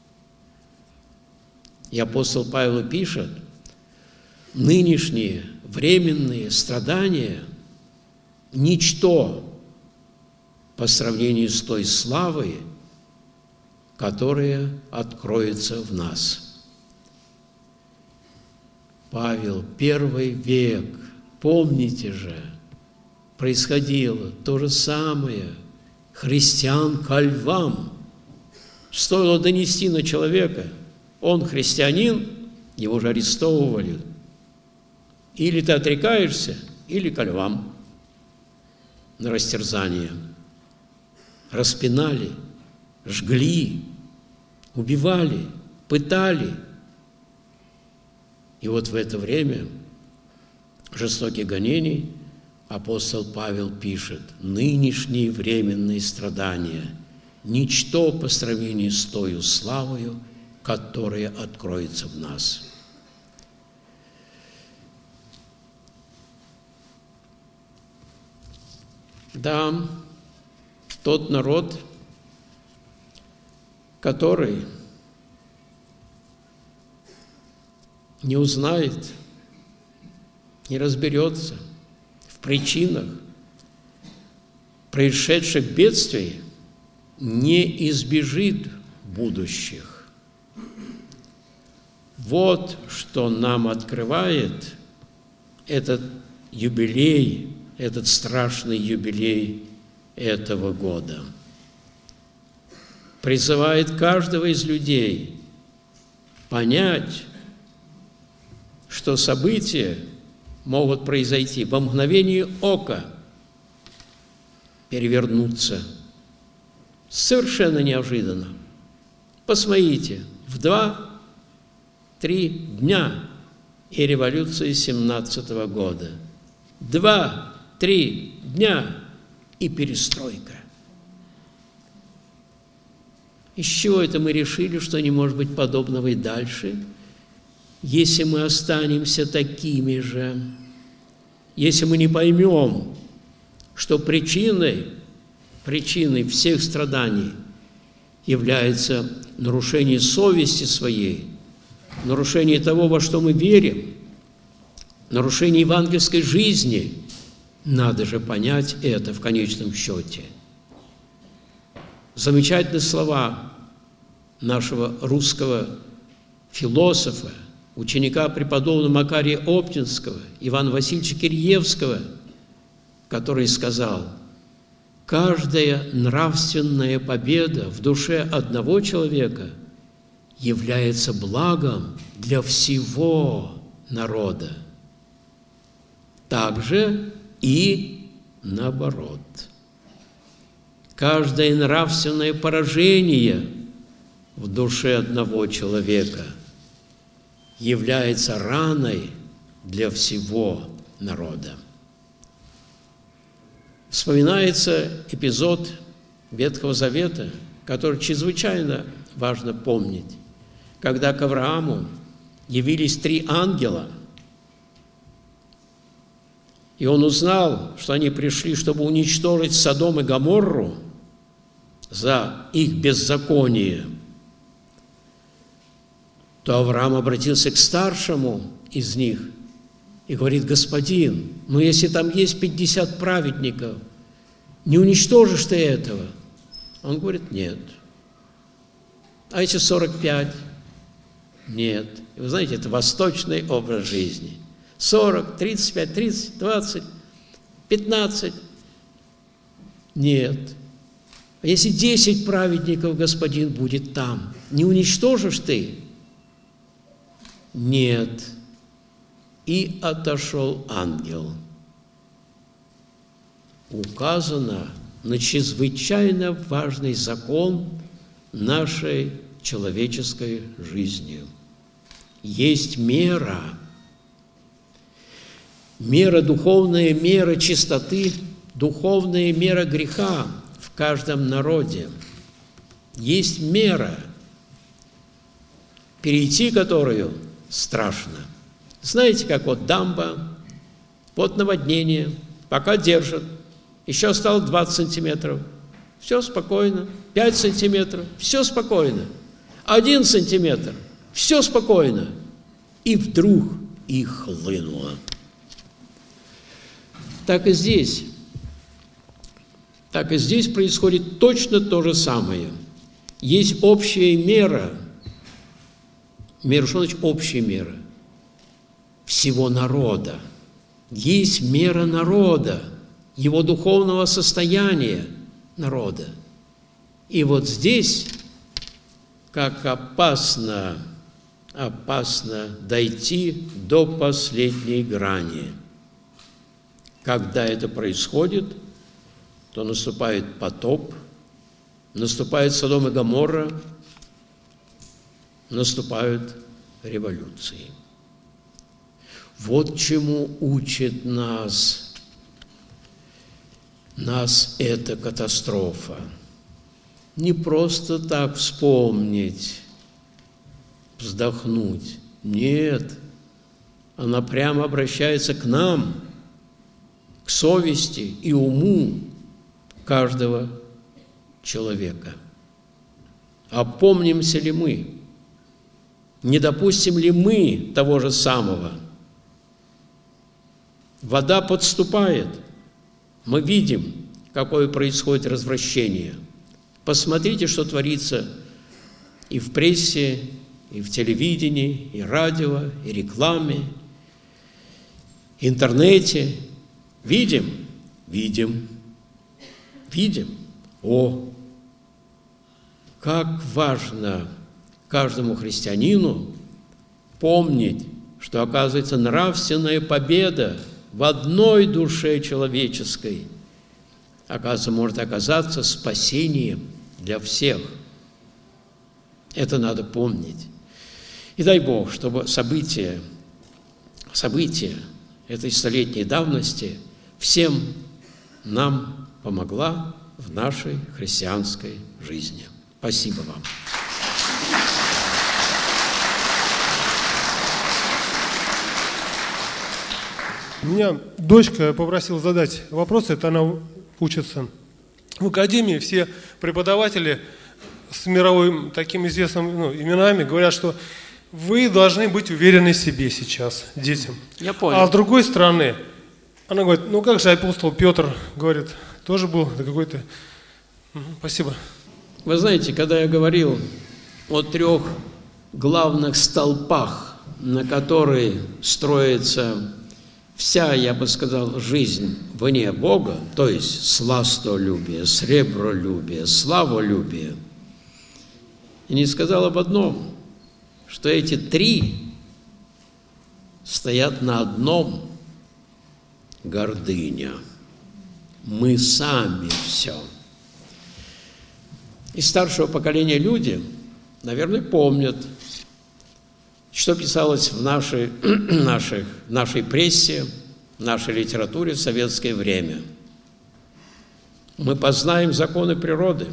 И апостол Павел пишет, нынешние временные страдания – ничто по сравнению с той славой, которая откроется в нас. Павел, первый век, помните же, происходило то же самое. Христиан ко львам. Стоило донести на человека, он христианин, его же арестовывали. Или ты отрекаешься, или ко львам на растерзание. Распинали, жгли, убивали, пытали. И вот в это время жестоких гонений апостол Павел пишет, нынешние временные страдания – ничто по сравнению с тою славою, которая откроется в нас. Да, тот народ, который не узнает, не разберется в причинах происшедших бедствий, не избежит будущих. Вот что нам открывает этот юбилей, этот страшный юбилей этого года. Призывает каждого из людей понять, что события могут произойти во мгновение ока, перевернуться совершенно неожиданно. Посмотрите, в два-три дня и революции семнадцатого года. Два-три дня и перестройка. Из чего это мы решили, что не может быть подобного и дальше? Если мы останемся такими же, если мы не поймем, что причиной, причиной всех страданий является нарушение совести своей, нарушение того, во что мы верим, нарушение евангельской жизни, надо же понять это в конечном счете. Замечательные слова нашего русского философа, ученика преподобного Макария Оптинского, Ивана Васильевича Киреевского, который сказал: «Каждая нравственная победа в душе одного человека является благом для всего народа. Также и наоборот. Каждое нравственное поражение в душе одного человека является раной для всего народа». Вспоминается эпизод Ветхого Завета, который чрезвычайно важно помнить, когда к Аврааму явились три ангела, и он узнал, что они пришли, чтобы уничтожить Содом и Гоморру за их беззаконие, то Авраам обратился к старшему из них и говорит: «Господин, ну если там есть пятьдесят праведников, не уничтожишь ты этого?» Он говорит: «Нет». «А если сорок пять?» «Нет». И вы знаете, это восточный образ жизни. сорок, тридцать пять, тридцать, двадцать, пятнадцать? Нет. А если десять праведников, господин, будет там, не уничтожишь ты? Нет. И отошел ангел. Указано на чрезвычайно важный закон нашей человеческой жизни. Есть мера. Мера духовная, мера чистоты, духовная мера греха в каждом народе. Есть мера, перейти которую страшно. Знаете, как вот дамба, под наводнение, пока держит, еще осталось двадцать сантиметров, все спокойно, пять сантиметров, все спокойно, один сантиметр, все спокойно, и вдруг и хлынуло. Так и здесь. Так и здесь происходит точно то же самое. Есть общая мера. Мера, что значит общая мера? Всего народа. Есть мера народа, его духовного состояния народа. И вот здесь, как опасно, опасно дойти до последней грани. Когда это происходит, то наступает потоп, наступает Содом и Гоморра, наступают революции. Вот чему учит нас, нас эта катастрофа. Не просто так вспомнить, вздохнуть. Нет, она прямо обращается к нам, к совести и уму каждого человека. Опомнимся ли мы? Не допустим ли мы того же самого? Вода подступает. Мы видим, какое происходит развращение. Посмотрите, что творится и в прессе, и в телевидении, и радио, и рекламе, интернете. Видим? Видим. Видим. О, как важно каждому христианину помнить, что, оказывается, нравственная победа в одной душе человеческой, оказывается, может оказаться спасением для всех. Это надо помнить. И дай Бог, чтобы события, события этой столетней давности всем нам помогла в нашей христианской жизни. Спасибо вам. Меня дочка попросила задать вопрос, это она учится в академии. Все преподаватели с мировым таким известным ну, именами говорят, что вы должны быть уверены в себе сейчас, детям. Я понял. А с другой стороны, она говорит, ну как же апостол Петр, говорит, тоже был да какой-то... Угу, спасибо. Вы знаете, когда я говорил о трех главных столпах, на которые строится вся, я бы сказал, жизнь вне Бога, то есть сластолюбие, сребролюбие, славолюбие, и не сказал об одном, что эти три стоят на одном – гордыня. Мы сами все. Из старшего поколения люди, наверное, помнят, что писалось в нашей, нашей, нашей прессе, в нашей литературе в советское время. Мы познаем законы природы.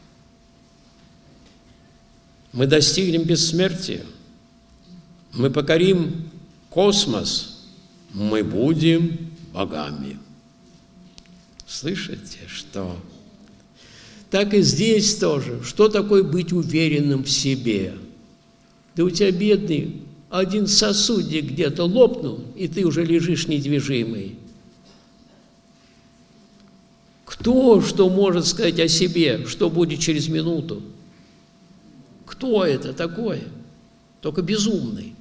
Мы достигнем бессмертия. Мы покорим космос. Мы будем богами. Слышите, что? Так и здесь тоже. Что такое быть уверенным в себе? Да у тебя, бедный, один сосудик где-то лопнул, и ты уже лежишь недвижимый. Кто что может сказать о себе, что будет через минуту? Кто это такое? Только безумный.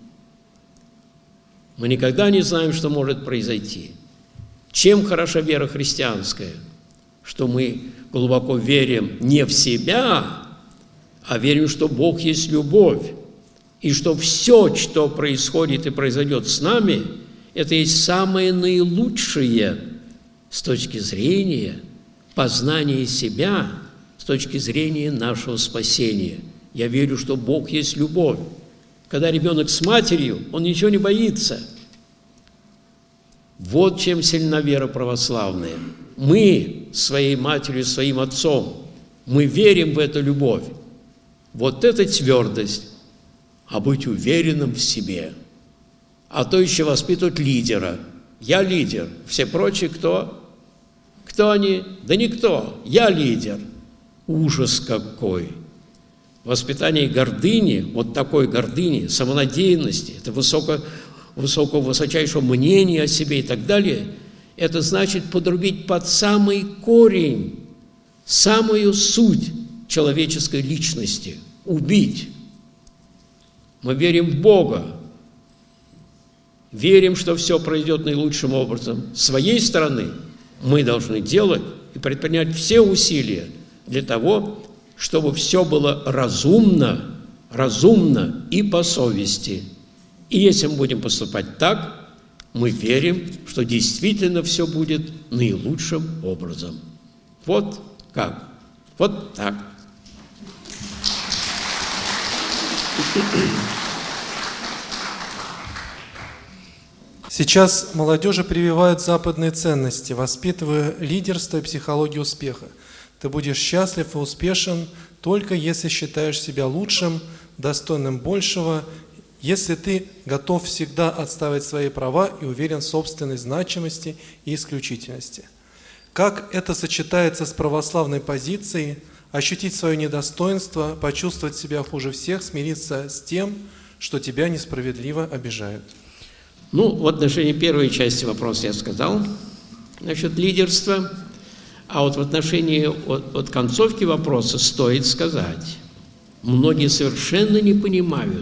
Мы никогда не знаем, что может произойти. Чем хороша вера христианская? Что мы глубоко верим не в себя, а верим, что Бог есть любовь. И что все, что происходит и произойдет с нами, это есть самое наилучшее с точки зрения познания себя, с точки зрения нашего спасения. Я верю, что Бог есть любовь. Когда ребенок с матерью, он ничего не боится. Вот чем сильна вера православная. Мы своей матерью, своим отцом, мы верим в эту любовь. Вот эта твердость. А быть уверенным в себе. А то еще воспитывать лидера. Я лидер. Все прочие кто? Кто они? Да никто. Я лидер. Ужас какой! Воспитание гордыни, вот такой гордыни, самонадеянности, это высоко, высокого, высочайшего мнения о себе и так далее, это значит подрубить под самый корень, самую суть человеческой личности, убить. Мы верим в Бога, верим, что все пройдет наилучшим образом. С своей стороны мы должны делать и предпринять все усилия для того, чтобы все было разумно, разумно и по совести. И если мы будем поступать так, мы верим, что действительно все будет наилучшим образом. Вот как. Вот так. Сейчас молодежи прививают западные ценности, воспитывая лидерство и психологию успеха. Ты будешь счастлив и успешен только если считаешь себя лучшим, достойным большего, если ты готов всегда отстаивать свои права и уверен в собственной значимости и исключительности. Как это сочетается с православной позицией, ощутить свое недостоинство, почувствовать себя хуже всех, смириться с тем, что тебя несправедливо обижают? Ну, в отношении первой части вопроса я сказал, насчет лидерства. А вот в отношении от, от концовки вопроса стоит сказать, многие совершенно не понимают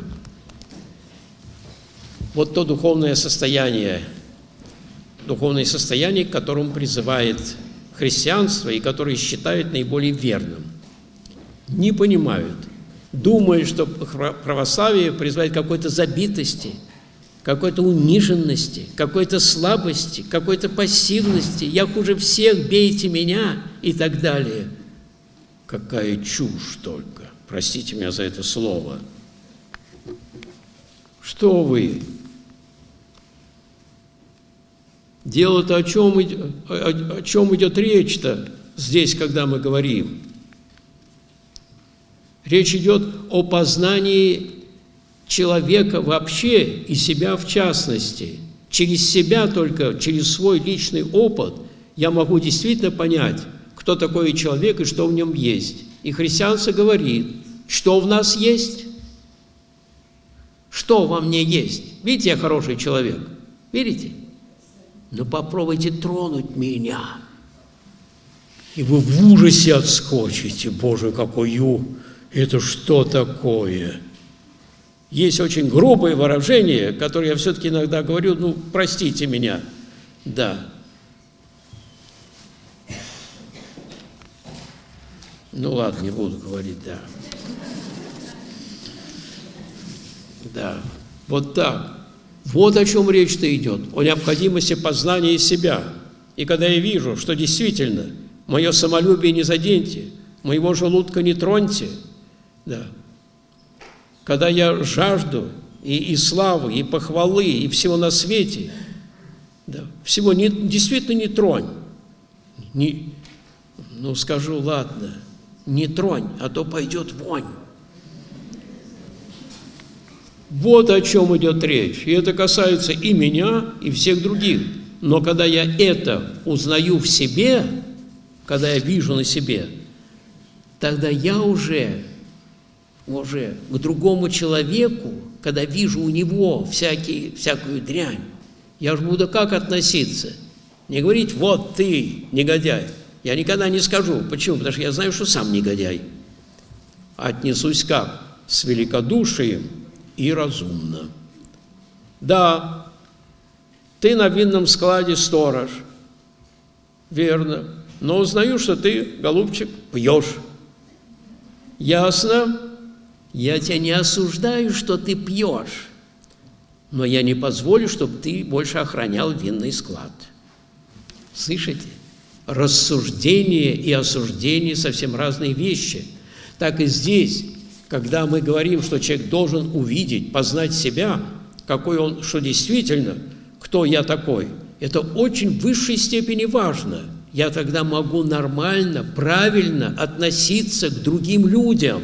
вот то духовное состояние, духовное состояние, к которому призывает христианство и которое считают наиболее верным. Не понимают. Думают, что православие призывает к какой-то забитости, какой-то униженности, какой-то слабости, какой-то пассивности. Я хуже всех, бейте меня и так далее. Какая чушь только. Простите меня за это слово. Что вы? Дело-то о чем, о, о чем идет речь-то здесь, когда мы говорим? Речь идет о познании человека вообще и себя в частности. Через себя только, через свой личный опыт я могу действительно понять, кто такой человек и что в нем есть. И христианство говорит, что в нас есть, что во мне есть. Видите, я хороший человек? Видите? Ну попробуйте тронуть меня. и вы в ужасе отскочите. Боже, какой ю! Это что такое? Есть очень грубые выражения, которые я все-таки иногда говорю, ну, простите меня. Да. Ну, ладно, не буду говорить, да. Да, вот так. Вот о чем речь-то идет, о необходимости познания себя. И когда я вижу, что действительно мое самолюбие не заденьте, моего желудка не троньте, да. Когда я жажду и, и славы, и похвалы, и всего на свете, да, всего не, действительно не тронь. Не, ну, скажу, ладно, не тронь, а то пойдет вонь. Вот о чем идет речь. И это касается и меня, и всех других. Но когда я это узнаю в себе, когда я вижу на себе, тогда я уже, уже к другому человеку, когда вижу у него всякие, всякую дрянь, я же буду как относиться? Не говорить, вот ты, негодяй. Я никогда не скажу. Почему? Потому что я знаю, что сам негодяй. Отнесусь как? С великодушием и разумно. Да, ты на винном складе сторож. Верно. Но узнаю, что ты, голубчик, пьешь. Ясно? Я тебя не осуждаю, что ты пьешь. Но я не позволю, чтобы ты больше охранял винный склад. Слышите? Рассуждение и осуждение совсем разные вещи. Так и здесь, когда мы говорим, что человек должен увидеть, познать себя, какой он, что действительно, кто я такой, это очень в высшей степени важно. Я тогда могу нормально, правильно относиться к другим людям.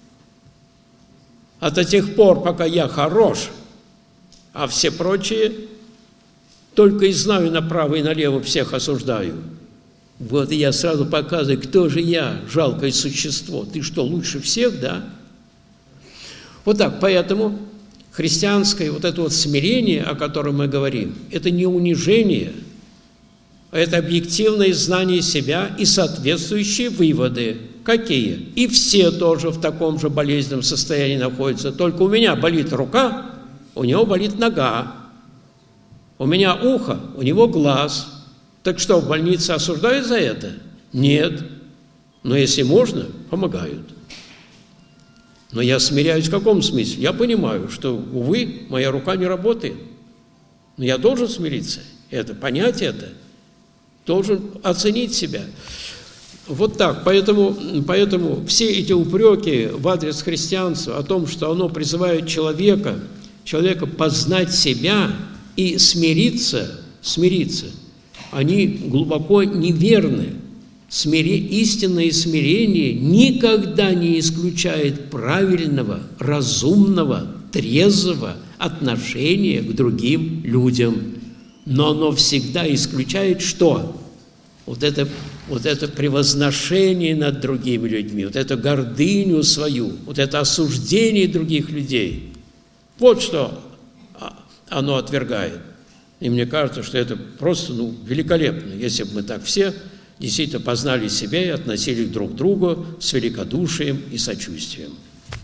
А до тех пор, пока я хорош, а все прочие только и знаю направо и налево, всех осуждаю. Вот и я сразу показываю, кто же я, жалкое существо. Ты что, лучше всех, да? Вот так, поэтому христианское вот это вот смирение, о котором мы говорим, это не унижение, а это объективное знание себя и соответствующие выводы. Какие? И все тоже в таком же болезненном состоянии находятся. Только у меня болит рука, у него болит нога. У меня ухо, у него глаз. Так что, в больнице осуждают за это? Нет. Но если можно, помогают. Но я смиряюсь в каком смысле? Я понимаю, что, увы, моя рука не работает. Но я должен смириться, это, понять это, должен оценить себя. Вот так. Поэтому, поэтому все эти упреки в адрес христианства о том, что оно призывает человека, человека познать себя и смириться, смириться, они глубоко неверны. Смири... Истинное смирение никогда не исключает правильного, разумного, трезвого отношения к другим людям. Но оно всегда исключает что? Вот это, вот это превозношение над другими людьми, вот эту гордыню свою, вот это осуждение других людей. Вот что оно отвергает. И мне кажется, что это просто ну, великолепно, если бы мы так все действительно познали себя и относились друг к другу с великодушием и сочувствием.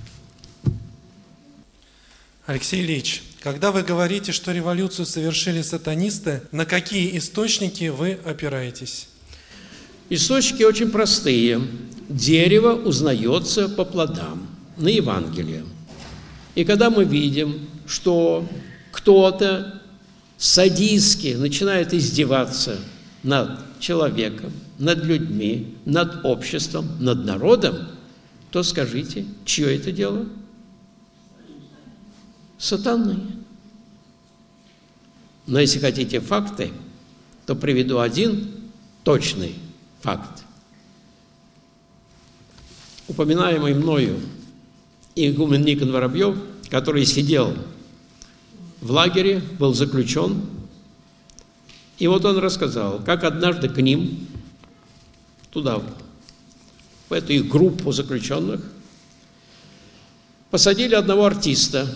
Алексей Ильич, когда вы говорите, что революцию совершили сатанисты, на какие источники вы опираетесь? Источники очень простые. Дерево узнается по плодам, на Евангелие. И когда мы видим, что кто-то садистски начинает издеваться над человеком, над людьми, над обществом, над народом, то скажите, чье это дело? Сатаны. Но если хотите факты, то приведу один точный факт. Упоминаемый мною игумен Никон Воробьев, который сидел в лагере, был заключен, и вот он рассказал, как однажды к ним, туда, в эту их группу заключенных, посадили одного артиста,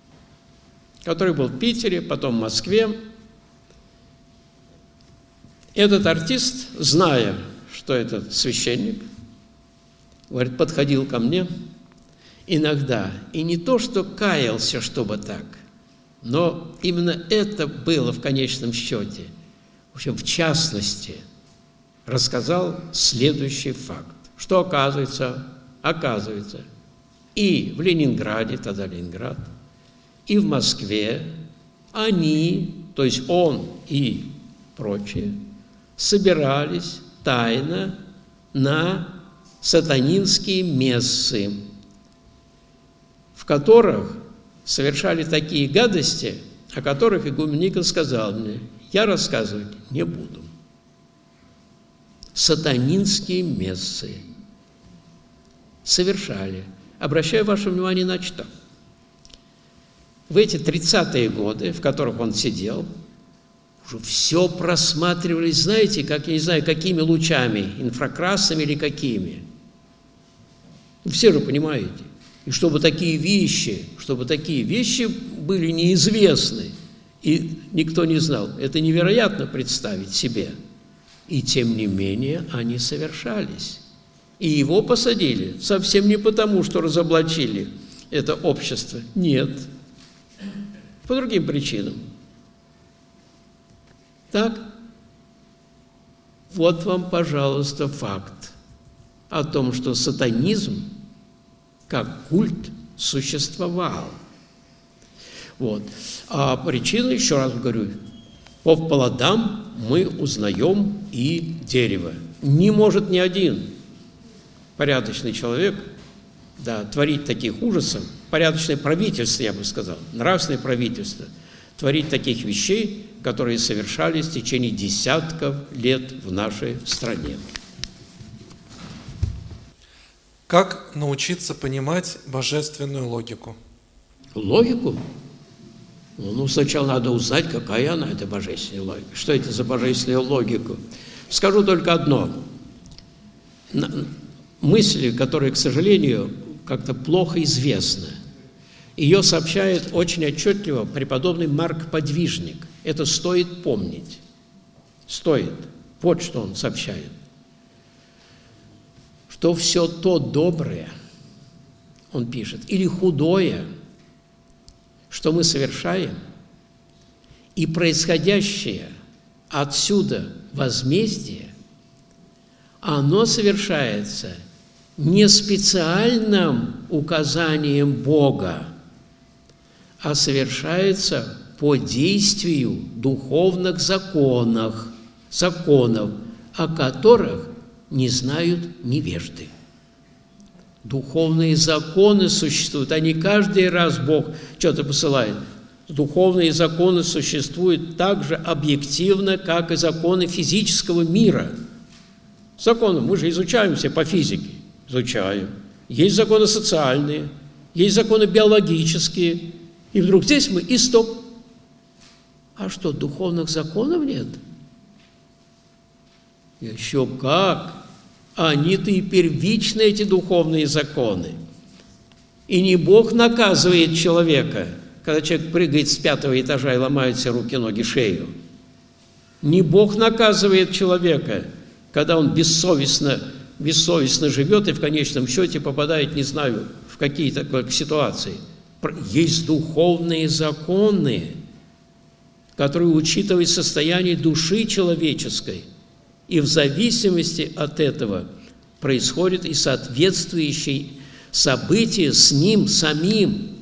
который был в Питере, потом в Москве. Этот артист, зная, что этот священник, говорит, подходил ко мне иногда, и не то, что каялся, чтобы так, но именно это было в конечном счете. В общем, в частности, рассказал следующий факт, что оказывается, оказывается, и в Ленинграде, тогда Ленинград, и в Москве они, то есть он и прочие, собирались тайно на сатанинские мессы, в которых совершали такие гадости, о которых игумен Никон сказал мне, я рассказывать не буду. Сатанинские мессы совершали. Обращаю ваше внимание на что? В эти тридцатые годы, в которых он сидел, уже все просматривались, знаете, как, я не знаю, какими лучами, инфракрасными или какими. Все же понимаете. И чтобы такие вещи, чтобы такие вещи были неизвестны, и никто не знал, это невероятно представить себе. И тем не менее они совершались. И его посадили совсем не потому, что разоблачили это общество. Нет. По другим причинам. Так? Вот вам, пожалуйста, факт о том, что сатанизм как культ существовал. Вот. А причина, еще раз говорю, по плодам мы узнаем и дерево. Не может ни один порядочный человек, да, творить таких ужасов, порядочное правительство, я бы сказал, нравственное правительство, творить таких вещей, которые совершались в течение десятков лет в нашей стране. Как научиться понимать божественную логику? Логику? Ну, сначала надо узнать, какая она, эта божественная логика. Что это за божественная логика? Скажу только одно. Мысли, которые, к сожалению, как-то плохо известны. Ее сообщает очень отчетливо преподобный Марк Подвижник. Это стоит помнить. Стоит. Вот что он сообщает. Что все то доброе, он пишет, или худое, что мы совершаем, и происходящее отсюда возмездие, оно совершается не специальным указанием Бога, а совершается по действию духовных законов, законов, о которых не знают невежды. Духовные законы существуют, а не каждый раз Бог что-то посылает. Духовные законы существуют так же объективно, как и законы физического мира. Законы, мы же изучаем все по физике, изучаем. Есть законы социальные, есть законы биологические. И вдруг здесь мы и стоп. А что, духовных законов нет? Еще как! Они-то и первичны, эти духовные законы. И не Бог наказывает человека, когда человек прыгает с пятого этажа и ломает себе руки, ноги, шею. Не Бог наказывает человека, когда он бессовестно, бессовестно живет и в конечном счете попадает, не знаю, в какие-то ситуации. Есть духовные законы, которые учитывают состояние души человеческой. И в зависимости от этого происходит и соответствующие события с ним самим.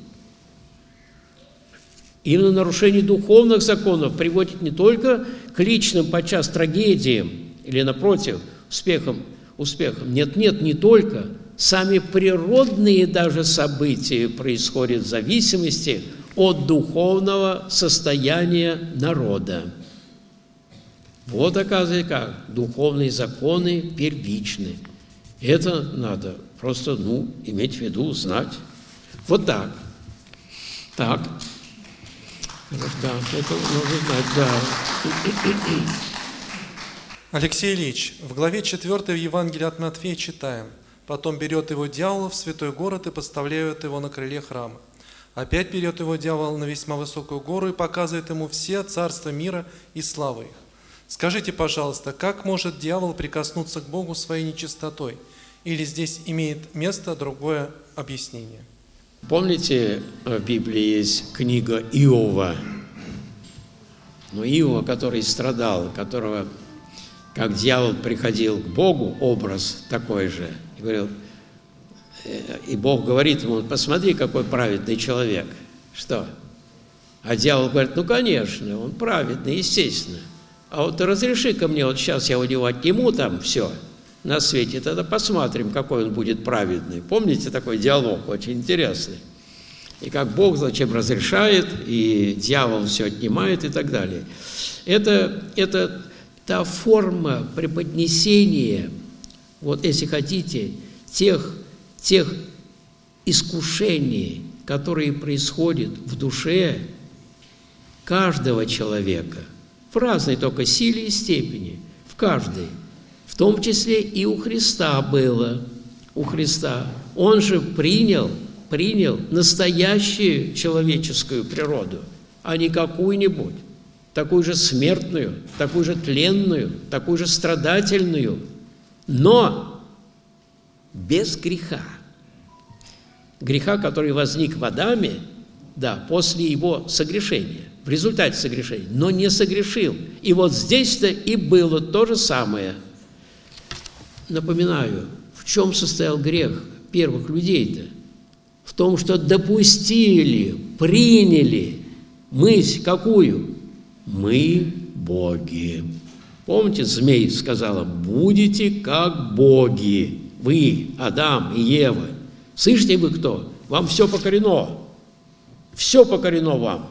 Именно нарушение духовных законов приводит не только к личным подчас трагедиям или, напротив, успехам, успехам. Нет, нет, не только. Сами природные даже события происходят в зависимости от духовного состояния народа. Вот, оказывается, как духовные законы первичны. Это надо просто, ну, иметь в виду, знать. Вот так. Так. Да, это нужно знать, да. Алексей Ильич, в главе четвёртой в Евангелии от Матфея читаем: «Потом берет его дьявол в святой город и поставляет его на крыле храма. Опять берет его дьявол на весьма высокую гору и показывает ему все царства мира и славы их. Скажите, пожалуйста, как может дьявол прикоснуться к Богу своей нечистотой? Или здесь имеет место другое объяснение? Помните, в Библии есть книга Иова? Но Иова, который страдал, которого, как дьявол приходил к Богу, образ такой же, и говорил, и Бог говорит ему, посмотри, какой праведный человек. Что? А дьявол говорит, ну, конечно, он праведный, естественно. А вот разреши-ка мне, вот сейчас я у него отниму там все на свете, тогда посмотрим, какой он будет праведный. Помните такой диалог, очень интересный? И как Бог зачем разрешает, и дьявол все отнимает и так далее. Это, это та форма преподнесения, вот если хотите, тех, тех искушений, которые происходят в душе каждого человека, в разной только силе и степени, в каждой, в том числе и у Христа было, у Христа. Он же принял, принял настоящую человеческую природу, а не какую-нибудь, такую же смертную, такую же тленную, такую же страдательную, но без греха. Греха, который возник в Адаме, да, после его согрешения, в результате согрешения, но не согрешил. И вот здесь-то и было то же самое. Напоминаю, в чем состоял грех первых людей-то? В том, что допустили, приняли мысль какую? Мы боги. Помните, змей сказала, будете как боги. Вы, Адам и Ева. Слышите вы кто? Вам все покорено. Все покорено вам.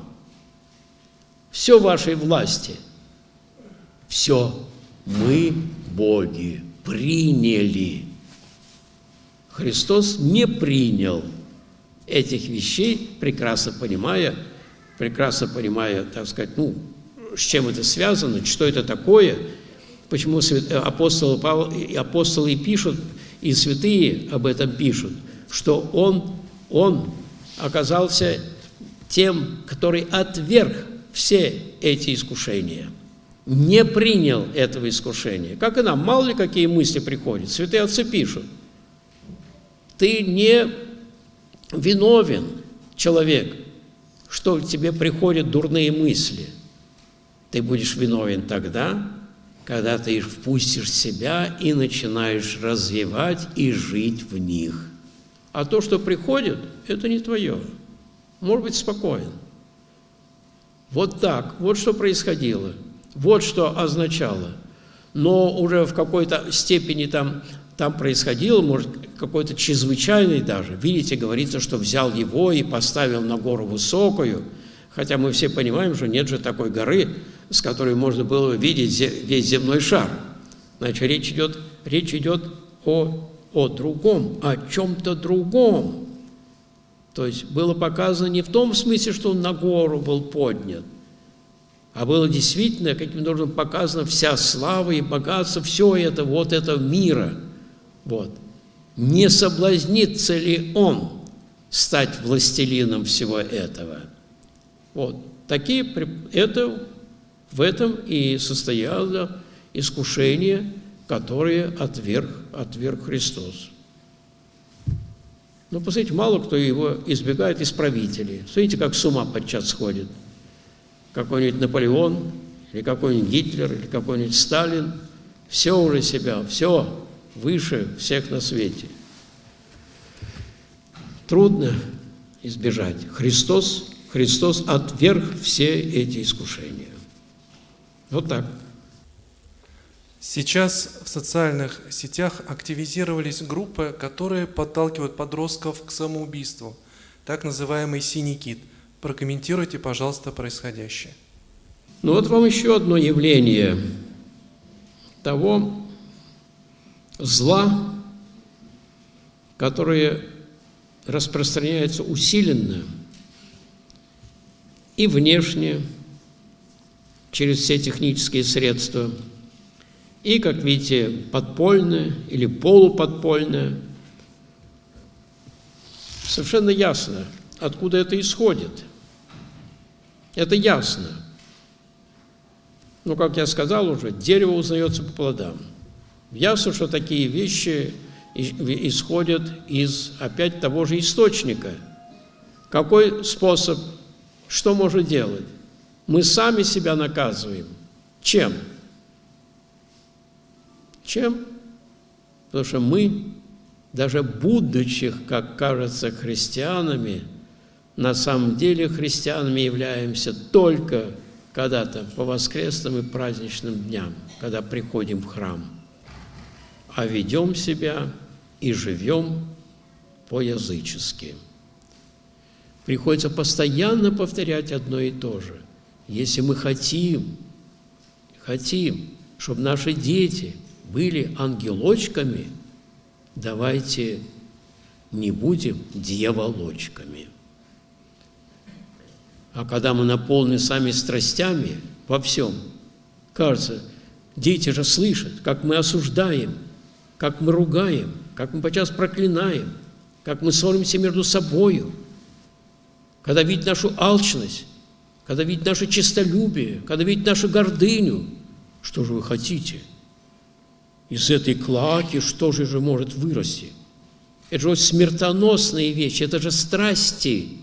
Все в вашей власти. Все. Мы боги. Приняли. Христос не принял этих вещей, прекрасно понимая, прекрасно понимая, так сказать, ну, с чем это связано, что это такое, почему апостолы, Павел, апостолы пишут, и святые об этом пишут, что он, он оказался тем, который отверг все эти искушения, не принял этого искушения. Как и нам, мало ли какие мысли приходят. Святые отцы пишут, ты не виновен, человек, что к тебе приходят дурные мысли. Ты будешь виновен тогда, когда ты их впустишь в себя и начинаешь развивать и жить в них. А то, что приходит, это не твое. Может быть, спокоен. Вот так, вот что происходило, вот что означало. Но уже в какой-то степени там, там происходило, может, какой-то чрезвычайный даже. Видите, говорится, что взял его и поставил на гору высокую, хотя мы все понимаем, что нет же такой горы, с которой можно было видеть весь земной шар. Значит, речь идет, речь идет о, о другом, о чем-то другом. То есть было показано не в том смысле, что он на гору был поднят, а было действительно, каким образом показана вся слава и богатство, все это, вот этого мира. Вот. Не соблазнится ли он стать властелином всего этого? Вот. Такие, это, в этом и состояло искушение, которое отверг, отверг Христос. Но, посмотрите, мало кто его избегает из правителей. Смотрите, как с ума подчас сходит. Какой-нибудь Наполеон, или какой-нибудь Гитлер, или какой-нибудь Сталин. Все уже себя, все выше всех на свете. Трудно избежать. Христос, Христос отверг все эти искушения. Вот так. Сейчас в социальных сетях активизировались группы, которые подталкивают подростков к самоубийству, так называемый «синий кит». Прокомментируйте, пожалуйста, происходящее. Ну вот вам еще одно явление того зла, которое распространяется усиленно и внешне, через все технические средства, и, как видите, подпольное или полуподпольное. Совершенно ясно, откуда это исходит. Это ясно. Ну, как я сказал уже, дерево узнается по плодам. Ясно, что такие вещи исходят из опять того же источника. Какой способ, что может делать? Мы сами себя наказываем. Чем? Чем? Потому что мы, даже будучи, как кажется, христианами, на самом деле христианами являемся только когда-то по воскресным и праздничным дням, когда приходим в храм, а ведем себя и живем по-язычески. Приходится постоянно повторять одно и то же. Если мы хотим, хотим, чтобы наши дети были ангелочками, давайте не будем дьяволочками. А когда мы наполнены сами страстями во всем, кажется, дети же слышат, как мы осуждаем, как мы ругаем, как мы подчас проклинаем, как мы ссоримся между собою, когда видят нашу алчность, когда видят наше честолюбие, когда видят нашу гордыню. Что же вы хотите? Из этой клоаки что же же может вырасти? Это же смертоносные вещи, это же страсти.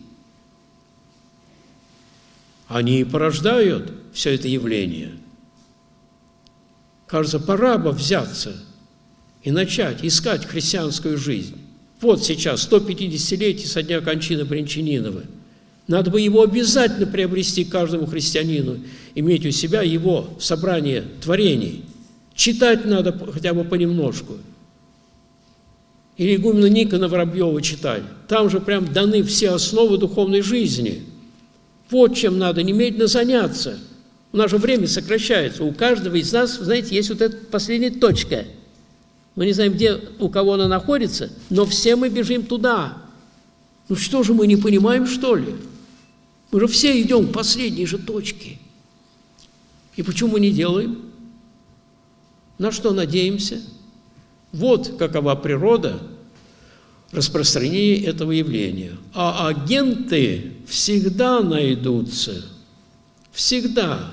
Они и порождают все это явление. Кажется, пора бы взяться и начать искать христианскую жизнь. Вот сейчас, сто пятидесятилетие со дня кончины Брянчанинова. Надо бы его обязательно приобрести каждому христианину, иметь у себя его собрание творений. Читать надо хотя бы понемножку. Или игумена Никона Воробьева читать. Там же прям даны все основы духовной жизни. Вот чем надо немедленно заняться. У нас же время сокращается. У каждого из нас, знаете, есть вот эта последняя точка. Мы не знаем, где у кого она находится, но все мы бежим туда. Ну что же мы не понимаем, что ли? Мы же все идем к последней же точке. И почему мы не делаем? На что надеемся? Вот какова природа распространения этого явления. А агенты всегда найдутся. Всегда.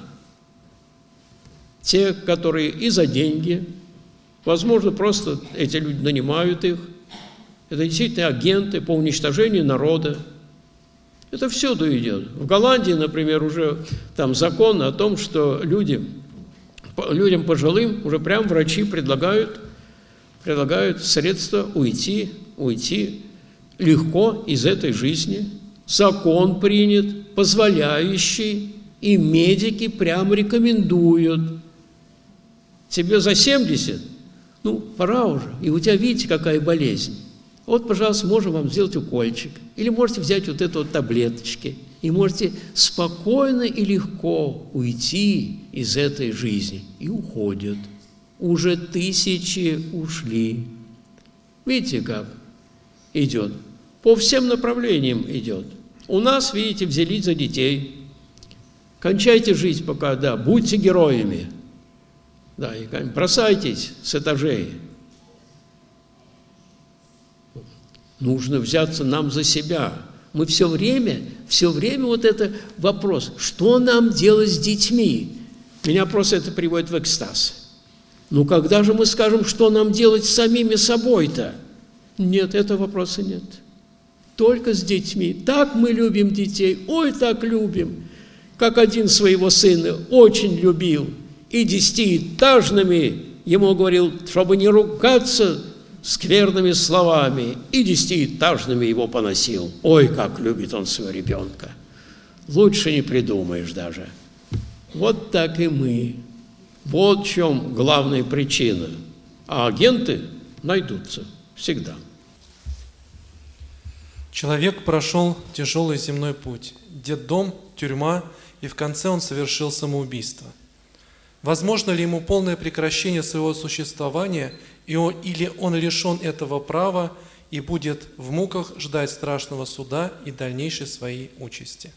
Те, которые и за деньги, возможно, просто эти люди нанимают их. Это действительно агенты по уничтожению народа. Это всюду идет. В Голландии, например, уже там закон о том, что люди, людям пожилым уже прям врачи предлагают, предлагают средства уйти, уйти легко из этой жизни. Закон принят, позволяющий, и медики прям рекомендуют. Тебе за семьдесят, ну, пора уже, и у тебя, видите, какая болезнь. Вот, пожалуйста, можем вам сделать укольчик. Или можете взять вот эту вот таблеточки. И можете спокойно и легко уйти из этой жизни. И уходят. Уже тысячи ушли. Видите, как идет? По всем направлениям идет. У нас, видите, взялись за детей. Кончайте жизнь пока, да, будьте героями. Да, и бросайтесь с этажей. Нужно взяться нам за себя. Мы все время, все время вот это вопрос, что нам делать с детьми? Меня просто это приводит в экстаз. Ну, когда же мы скажем, что нам делать с самими собой-то? Нет, этого вопроса нет. Только с детьми. Так мы любим детей, ой, так любим. Как один своего сына очень любил. И десятиэтажными ему говорил, чтобы не ругаться скверными словами, и десятиэтажными его поносил. Ой, как любит он своего ребенка. Лучше не придумаешь даже. Вот так и мы. Вот в чем главная причина. А агенты найдутся всегда. Человек прошел тяжелый земной путь. Детдом, тюрьма, и в конце он совершил самоубийство. Возможно ли ему полное прекращение своего существования, и он, или он лишен этого права и будет в муках ждать страшного суда и дальнейшей своей участи?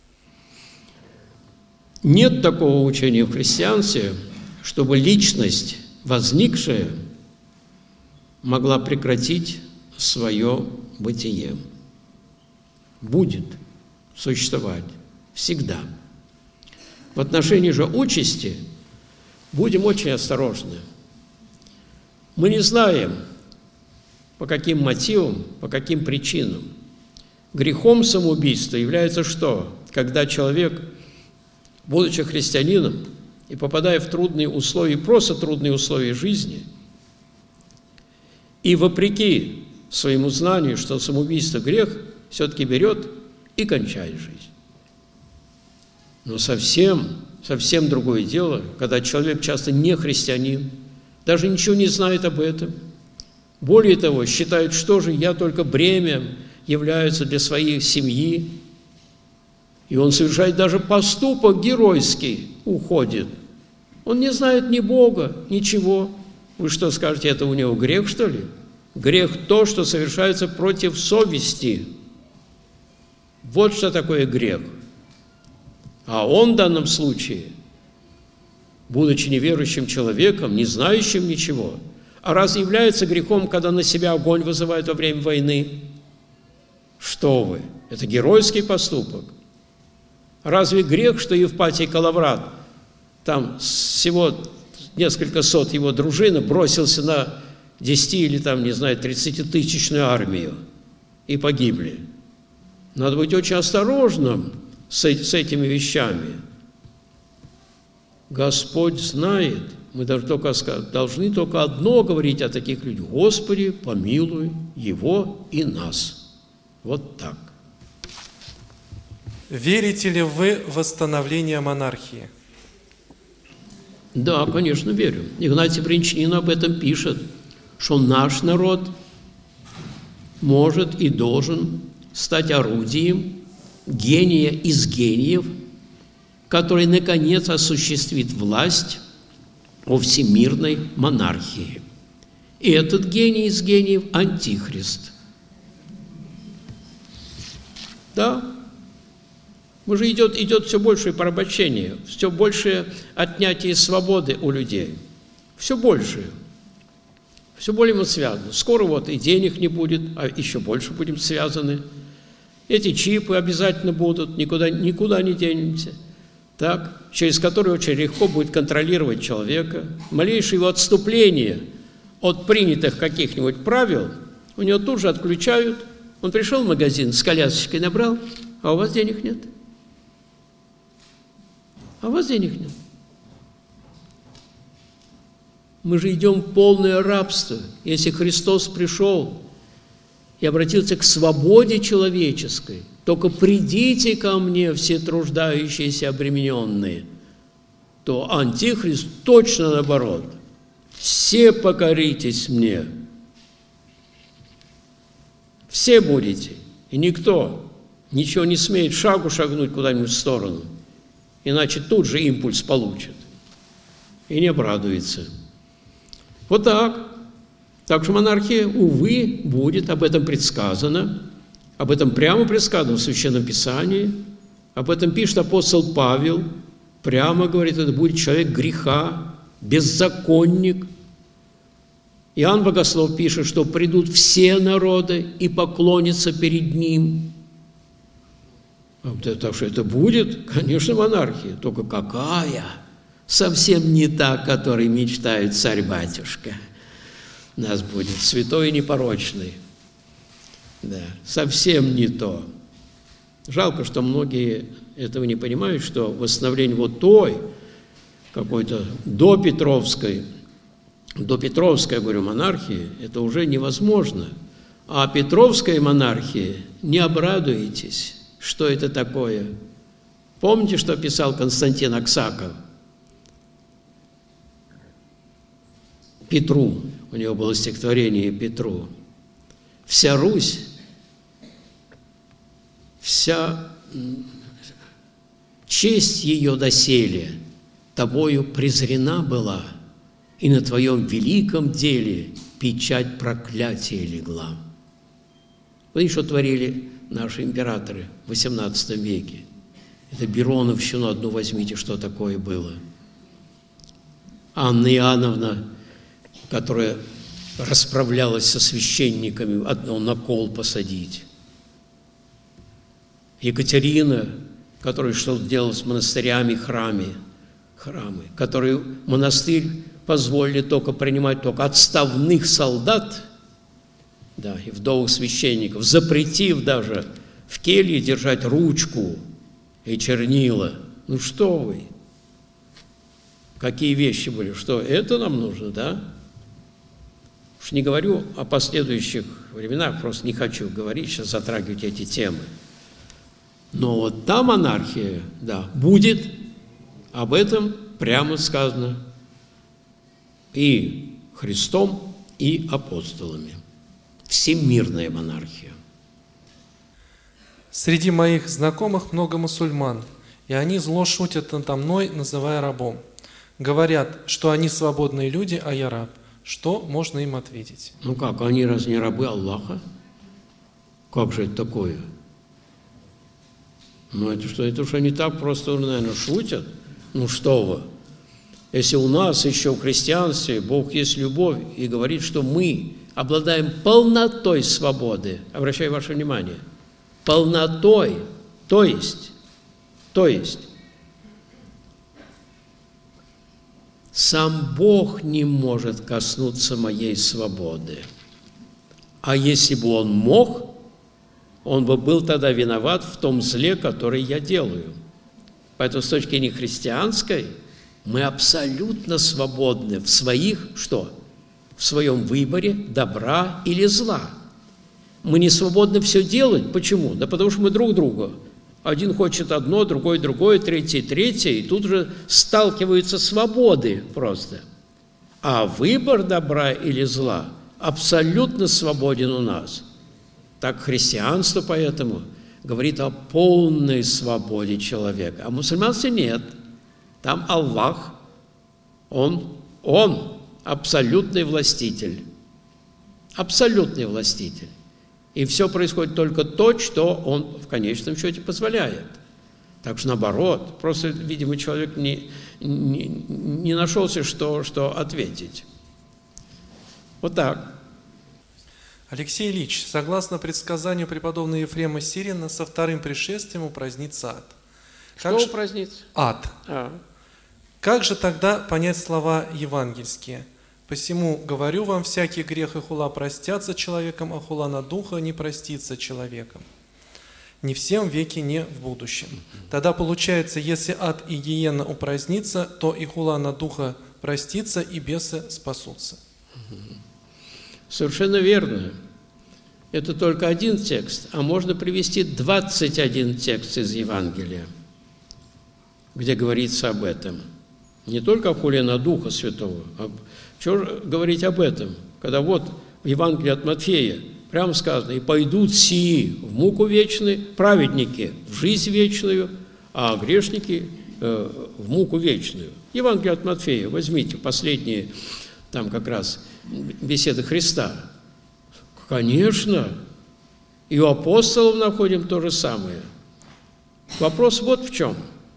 Нет такого учения в христианстве, чтобы личность, возникшая, могла прекратить свое бытие. Будет существовать всегда. В отношении же участи будем очень осторожны. Мы не знаем, по каким мотивам, по каким причинам. Грехом самоубийства является что? Когда человек, будучи христианином и попадая в трудные условия, просто трудные условия жизни, и вопреки своему знанию, что самоубийство – грех, все-таки берет и кончает жизнь. Но совсем, совсем другое дело, когда человек часто не христианин, даже ничего не знает об этом. Более того, считает, что же я только бремя является для своей семьи. И он совершает даже поступок геройский, уходит. Он не знает ни Бога, ничего. Вы что скажете, это у него грех, что ли? Грех то, что совершается против совести. Вот что такое грех. А он в данном случае, будучи неверующим человеком, не знающим ничего, а разве является грехом, когда на себя огонь вызывают во время войны? Что вы? Это геройский поступок. Разве грех, что Евпатий Калаврат, там всего несколько сот его дружины, бросился на десяти или там, не знаю, тридцатитысячную армию и погибли? Надо быть очень осторожным с, с этими вещами. Господь знает, мы должны только, должны только одно говорить о таких людях: Господи, помилуй его и нас. Вот так. Верите ли вы в восстановление монархии? Да, конечно, верю. Игнатий Бринчанин об этом пишет, что наш народ может и должен стать орудием гения из гениев, который, наконец, осуществит власть о всемирной монархии. И этот гений из гениев – Антихрист. Да, уже идет, идет все большее порабощение, все большее отнятие свободы у людей. Все большее. Все более мы связаны. Скоро вот и денег не будет, а еще больше будем связаны. Эти чипы обязательно будут, никуда, никуда не денемся. Так, через которые очень легко будет контролировать человека. Малейшее его отступление от принятых каких-нибудь правил, у него тут же отключают. Он пришел в магазин, с колясочкой набрал, а у вас денег нет. А у вас денег нет. Мы же идем в полное рабство. Если Христос пришел и обратился к свободе человеческой, только придите ко мне, все труждающиеся, обремененные, то Антихрист точно наоборот. Все покоритесь мне. Все будете. И никто ничего не смеет шагу шагнуть куда-нибудь в сторону. Иначе тут же импульс получит. И не обрадуется. Вот так. Так что монархия, увы, будет, об этом предсказано, об этом прямо предсказано в Священном Писании, об этом пишет апостол Павел, прямо говорит, это будет человек греха, беззаконник. Иоанн Богослов пишет, что придут все народы и поклонятся перед ним. Так что это будет, конечно, монархия, только какая? Совсем не та, о которой мечтает царь-батюшка. Нас будет святой и непорочный. Да, совсем не то. Жалко, что многие этого не понимают, что восстановление вот той, какой-то допетровской, допетровской, говорю, монархии, это уже невозможно. А петровской монархии не обрадуетесь. Что это такое? Помните, что писал Константин Аксаков? Петру. У него было стихотворение Петру. Вся Русь, вся честь ее доселе тобою презрена была, и на твоем великом деле печать проклятия легла. Вы что творили наши императоры в восемнадцатом веке? Это Бероновщину одну возьмите, что такое было. Анна Иоанновна, которая расправлялась со священниками, одного на кол посадить. Екатерина, которая что-то делала с монастырями, храмами. храмы, которые монастырь позволили только принимать только отставных солдат, да, и вдовых священников, запретив даже в келье держать ручку и чернила. Ну что вы? Какие вещи были? Что это нам нужно, да? Уж не говорю о последующих временах, просто не хочу говорить, сейчас затрагивать эти темы. Но вот та монархия, да, будет, об этом прямо сказано и Христом, и апостолами. Всемирная монархия. Среди моих знакомых много мусульман, и они зло шутят надо мной, называя рабом. Говорят, что они свободные люди, а я раб. Что можно им ответить? Ну как, они разве не рабы Аллаха? Как же это такое? Ну это что, это уж они так просто, наверное, шутят? Ну что вы? Если у нас еще в христианстве Бог есть любовь и говорит, что мы обладаем полнотой свободы, обращаю ваше внимание, полнотой, то есть, то есть, сам Бог не может коснуться моей свободы. А если бы Он мог, Он бы был тогда виноват в том зле, которое я делаю. Поэтому с точки зрения христианской мы абсолютно свободны в своих, что? В своем выборе добра или зла. Мы не свободны все делать. Почему? Да потому что мы друг друга. Один хочет одно, другой другое, третий третье, и тут же сталкиваются свободы просто. А выбор добра или зла абсолютно свободен у нас. Так христианство поэтому говорит о полной свободе человека. А в мусульманстве нет. Там Аллах, Он, Он абсолютный властитель. Абсолютный властитель. И все происходит только то, что Он в конечном счете позволяет. Так что наоборот, просто, видимо, человек не, не, не нашелся, что, что ответить. Вот так. Алексей Ильич, согласно предсказанию преподобного Ефрема Сирина, со вторым пришествием упразднится ад. Что Как упразднится? Ад. А. Как же тогда понять слова евангельские? «Посему говорю вам, всякий грех и хула простятся человеком, а хула на духа не простится человеком. Не в сем веке, не в будущем». Тогда получается, если ад и гиена упразднится, то и хула на духа простится, и бесы спасутся. Совершенно верно. Это только один текст, а можно привести двадцать один текст из Евангелия, где говорится об этом. Не только о хуле на Духа Святого, а что говорить об этом, когда вот в Евангелии от Матфея прямо сказано: «И пойдут сии в муку вечную, праведники в жизнь вечную, а грешники э, в муку вечную». Евангелие от Матфея, возьмите последние, там как раз беседы Христа. Конечно, и у апостолов находим то же самое. Вопрос вот в чем.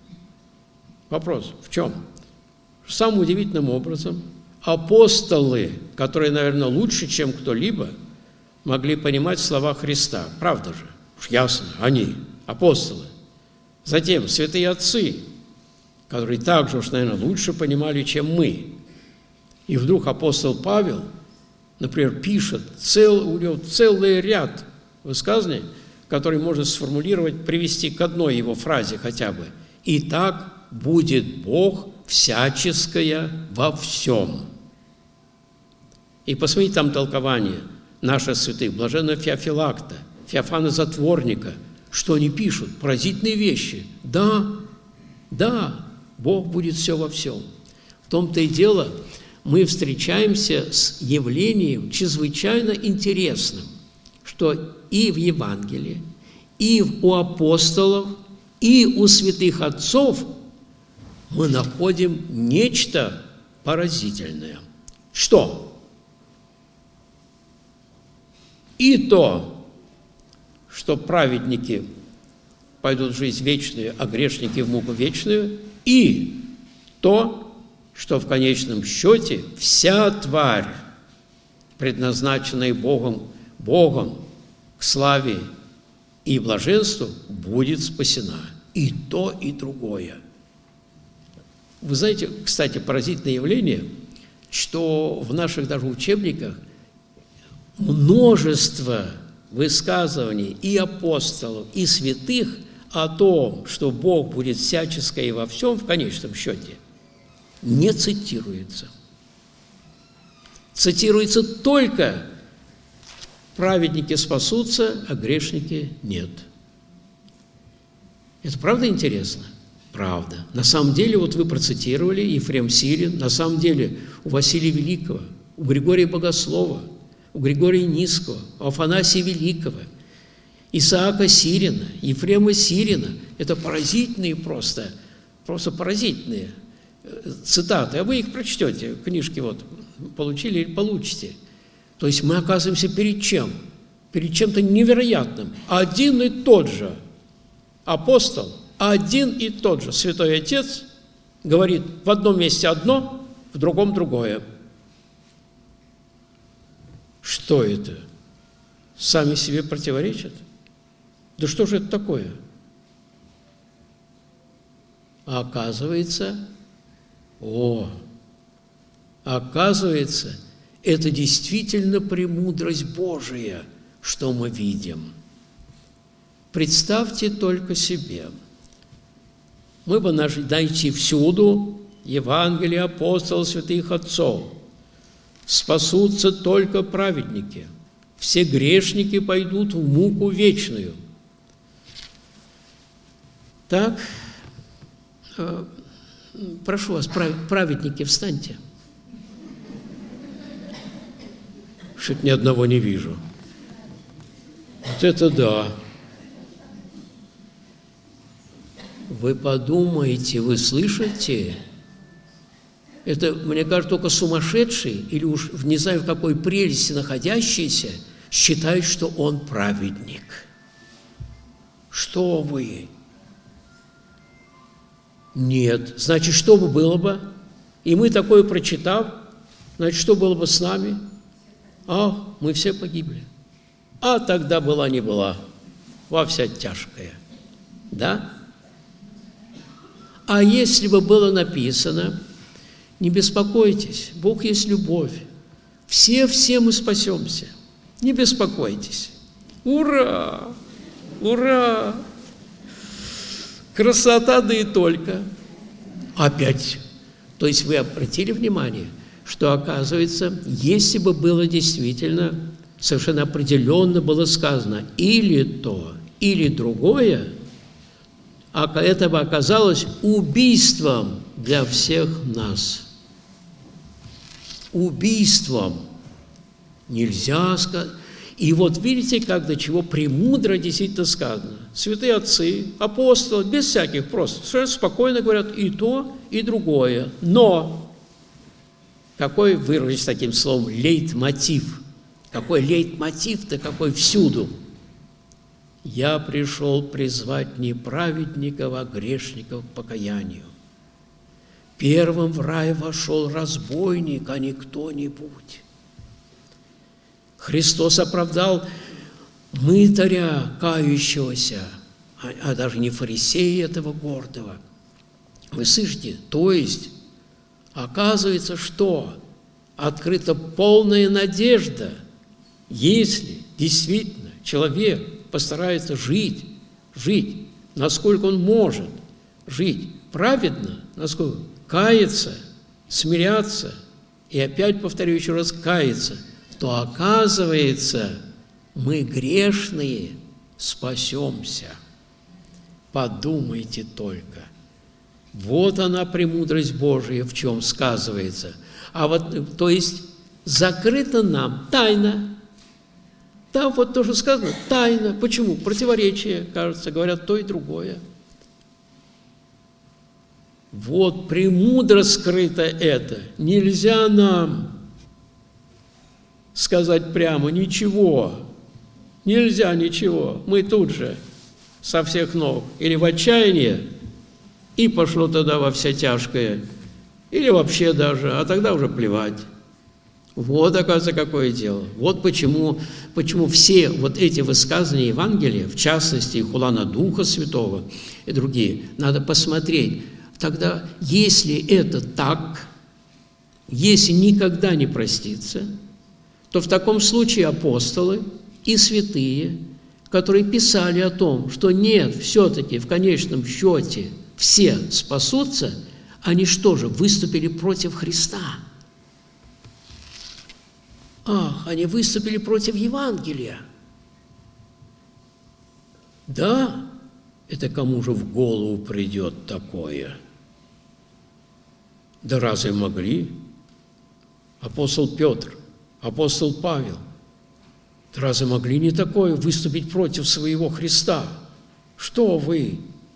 Вопрос в чем? Самым удивительным образом апостолы, которые, наверное, лучше, чем кто-либо, могли понимать слова Христа. Правда же? Уж ясно, они, апостолы. Затем святые отцы, которые также уж, наверное, лучше понимали, чем мы. И вдруг апостол Павел, например, пишет, цел, у него целый ряд высказаний, которые можно сформулировать, привести к одной его фразе хотя бы. «Итак будет Бог всяческое во всем». И посмотрите там толкование наших святых, блаженного Феофилакта, Феофана Затворника, что они пишут, поразительные вещи. Да, да, Бог будет все во всем. В том-то и дело, мы встречаемся с явлением чрезвычайно интересным, что и в Евангелии, и у апостолов, и у святых отцов мы находим нечто поразительное. Что? И то, что праведники пойдут в жизнь вечную, а грешники в муку вечную, и то, что в конечном счете вся тварь, предназначенная Богом, Богом к славе и блаженству, будет спасена. И то, и другое. Вы знаете, кстати, поразительное явление, что в наших даже учебниках множество высказываний и апостолов, и святых о том, что Бог будет всяческо и во всем, в конечном счете, не цитируется. Цитируется только «праведники спасутся, а грешники нет». Это правда интересно? Правда. На самом деле, вот вы процитировали Ефрем Сирин, на самом деле у Василия Великого, у Григория Богослова, у Григория Низкого, у Афанасия Великого, Исаака Сирина, Ефрема Сирина. Это поразительные просто, просто поразительные цитаты. А вы их прочтете, книжки вот получили или получите. То есть мы оказываемся перед чем? Перед чем-то невероятным. Один и тот же апостол, один и тот же Святой Отец говорит в одном месте одно, в другом другое. Что это? Сами себе противоречат? Да что же это такое? А оказывается, о, оказывается, это действительно премудрость Божия, что мы видим. Представьте только себе. Мы бы найти всюду Евангелие апостолов, святых отцов. Спасутся только праведники. Все грешники пойдут в муку вечную. Так, прошу вас, праведники, встаньте. Что-то ни одного не вижу. Вот это да. Вы подумайте, вы слышите? Это, мне кажется, только сумасшедший или уж не знаю в какой прелести находящийся считает, что он праведник. Что вы? Нет. Значит, что бы было бы? И мы такое прочитав, значит, что было бы с нами? А, мы все погибли. А тогда была не была, во вся тяжкая. Да? А если бы было написано, не беспокойтесь, Бог есть любовь, все-все мы спасемся, не беспокойтесь. Ура! Ура! Красота, да и только. Опять. То есть вы обратили внимание, что, оказывается, если бы было действительно, совершенно определенно было сказано или то, или другое, а это бы оказалось убийством для всех нас. Убийством. Нельзя сказать. И вот видите, как до чего премудро действительно сказано. Святые отцы, апостолы, без всяких просто, совершенно спокойно говорят и то, и другое. Но, какой выразить таким словом, лейтмотив? Какой лейтмотив-то, какой всюду? Я пришел призвать не праведников, а грешников к покаянию. Первым в рай вошел разбойник, а не кто-нибудь. Христос оправдал мытаря, кающегося, а, а даже не фарисея этого гордого. Вы слышите? То есть, оказывается, что открыта полная надежда, если действительно человек постарается жить, жить, насколько он может жить праведно, насколько каяться, смиряться, и опять повторю еще раз, каяться, то оказывается, мы грешные спасемся. Подумайте только. Вот она премудрость Божия, в чем сказывается. А вот, то есть, закрыта нам тайна. Там вот тоже сказано, тайна. Почему? Противоречие, кажется, говорят то и другое. Вот премудро скрыто это. Нельзя нам сказать прямо ничего. Нельзя ничего. Мы тут же со всех ног или в отчаянии, и пошло тогда во вся тяжкое, или вообще даже, а тогда уже плевать. Вот, оказывается, какое дело. Вот почему, почему все вот эти высказывания Евангелия, в частности, Хулана Духа Святого и другие, надо посмотреть, тогда, если это так, если никогда не простится, то в таком случае апостолы и святые, которые писали о том, что нет, все-таки в конечном счете все спасутся, они что же, выступили против Христа? Ах, они выступили против Евангелия. Да, это кому же в голову придет такое? Да разве могли? Апостол Петр, апостол Павел, да разве могли не такое выступить против своего Христа? Что вы?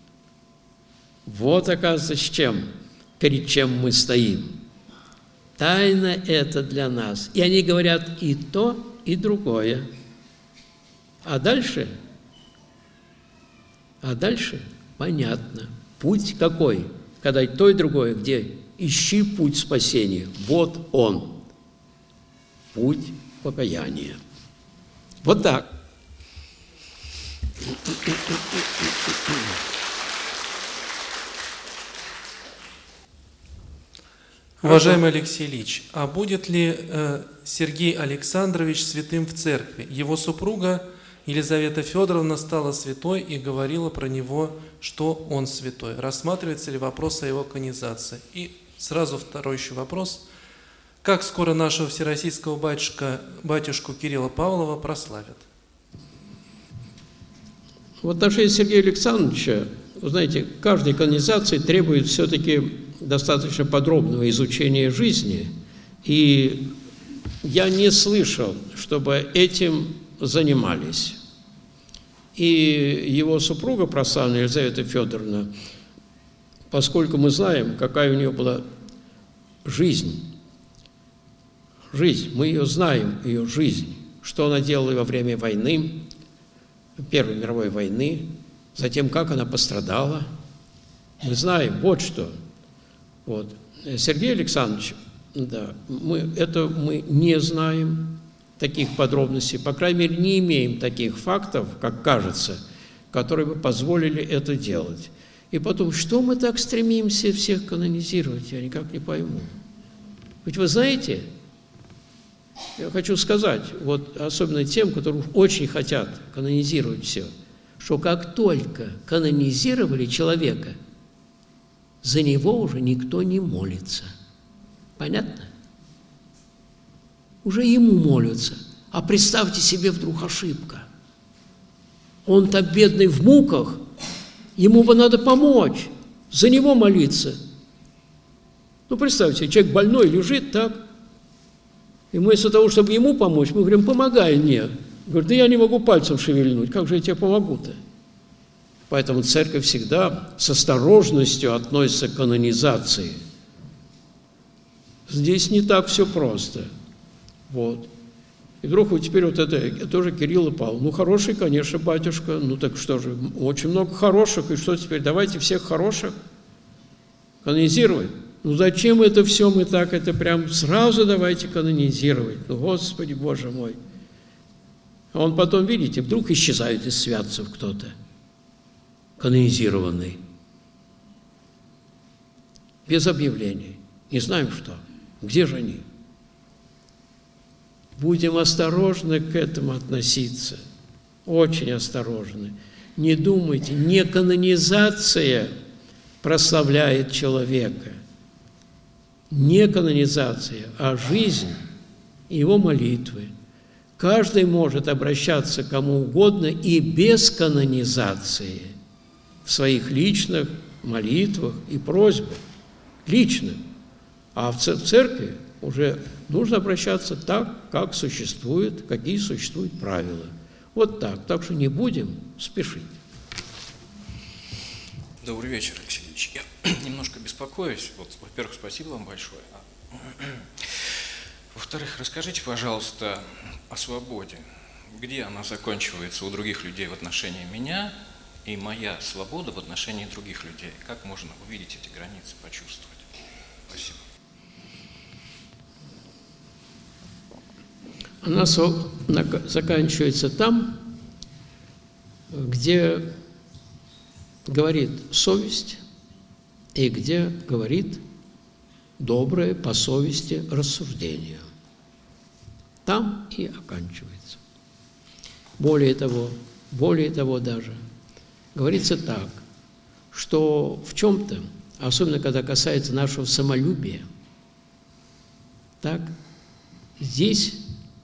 Вот, оказывается, с чем, перед чем мы стоим. Тайна это для нас. И они говорят и то, и другое. А дальше... А дальше понятно. Путь какой? Когда и то, и другое, где ищи путь спасения. Вот он. Путь покаяния. Вот так. Уважаемый Алексей Ильич, а будет ли э, Сергей Александрович святым в церкви? Его супруга Елизавета Федоровна стала святой и говорила про него, что он святой. Рассматривается ли вопрос о его канонизации? И сразу второй еще вопрос. Как скоро нашего всероссийского батюшка, батюшку Кирилла Павлова прославят? В отношении Сергея Александровича, вы знаете, каждой канонизации требует все-таки достаточно подробного изучения жизни. И я не слышал, чтобы этим занимались. И его супруга прославленная Елизавета Федоровна, поскольку мы знаем, какая у нее была жизнь, жизнь, мы ее знаем, ее жизнь, что она делала во время войны, Первой мировой войны, затем, как она пострадала, мы знаем вот что. Вот. Сергей Александрович, да, мы, это мы не знаем, таких подробностей, по крайней мере, не имеем таких фактов, как кажется, которые бы позволили это делать. И потом, что мы так стремимся всех канонизировать, я никак не пойму. Ведь вы знаете, я хочу сказать, вот особенно тем, которые очень хотят канонизировать все, что как только канонизировали человека, за него уже никто не молится. Понятно? Уже ему молятся. А представьте себе вдруг ошибка. Он-то бедный в муках, ему бы надо помочь, за него молиться. Ну, представьте, человек больной лежит так, и мы вместо того, чтобы ему помочь, мы говорим, помогай мне. Говорит, да я не могу пальцем шевельнуть, как же я тебе помогу-то? Поэтому церковь всегда с осторожностью относится к канонизации. Здесь не так все просто. Вот. И вдруг вот теперь вот это тоже Кирилл и Павел. Ну, хороший, конечно, батюшка. Ну, так что же, очень много хороших. И что теперь, давайте всех хороших канонизировать. Ну, зачем это все мы так, это прям сразу давайте канонизировать. Ну, Господи, Боже мой. А он потом, видите, вдруг исчезает из святцев кто-то, канонизированный. Без объявлений. Не знаем что. Где же они? Будем осторожно к этому относиться. Очень осторожны. Не думайте, не канонизация прославляет человека. Не канонизация, а жизнь и его молитвы. Каждый может обращаться к кому угодно и без канонизации в своих личных молитвах и просьбах. Личных. А в церкви уже нужно обращаться так, как существует, какие существуют правила. Вот так. Так что не будем спешить. Добрый вечер, Алексей Ильич. Я немножко беспокоюсь. Вот, во-первых, спасибо вам большое. Во-вторых, расскажите, пожалуйста, о свободе. Где она заканчивается у других людей в отношении меня и моя свобода в отношении других людей? Как можно увидеть эти границы, почувствовать? Спасибо. Она заканчивается там, где говорит совесть и где говорит доброе по совести рассуждение. Там и оканчивается. Более того, более того даже, говорится так, что в чем-то, особенно когда касается нашего самолюбия, так, здесь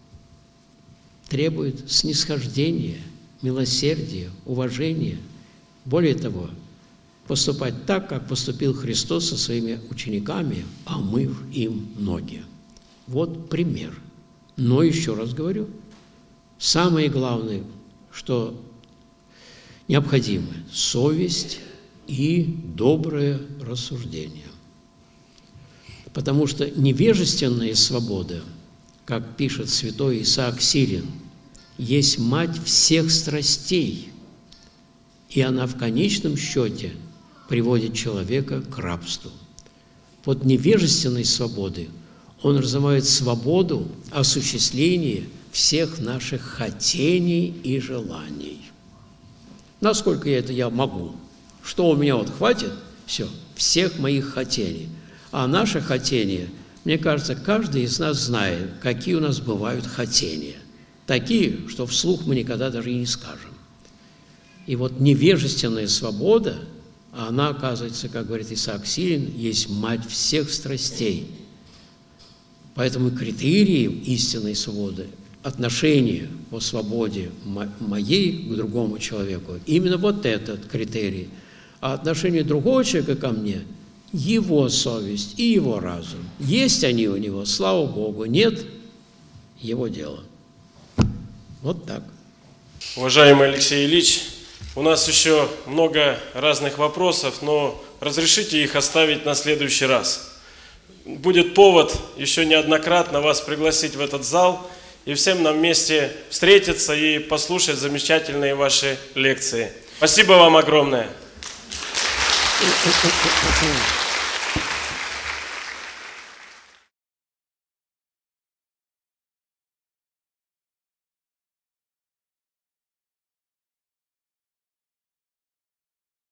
требует снисхождения, милосердия, уважения. Более того, поступать так, как поступил Христос со своими учениками, омыв им ноги. Вот пример. Но еще раз говорю, самое главное, что необходимо – совесть и доброе рассуждение. Потому что невежественная свобода, как пишет святой Исаак Сирин, есть мать всех страстей, и она в конечном счете приводит человека к рабству. Под невежественной свободы он разумеет свободу осуществления всех наших хотений и желаний. Насколько я это я могу? Что у меня вот хватит? Все, всех моих хотений. А наше хотение, мне кажется, каждый из нас знает, какие у нас бывают хотения. Такие, что вслух мы никогда даже и не скажем. И вот невежественная свобода, она, оказывается, как говорит Исаак Сирин, есть мать всех страстей. Поэтому критерием истинной свободы, отношения по свободе моей к другому человеку, именно вот этот критерий. А отношение другого человека ко мне – его совесть и его разум. Есть они у него, слава Богу, нет – его дело. Вот так. Уважаемый Алексей Ильич, у нас еще много разных вопросов, но разрешите их оставить на следующий раз. Будет повод еще неоднократно вас пригласить в этот зал и всем нам вместе встретиться и послушать замечательные ваши лекции. Спасибо вам огромное. Thank you.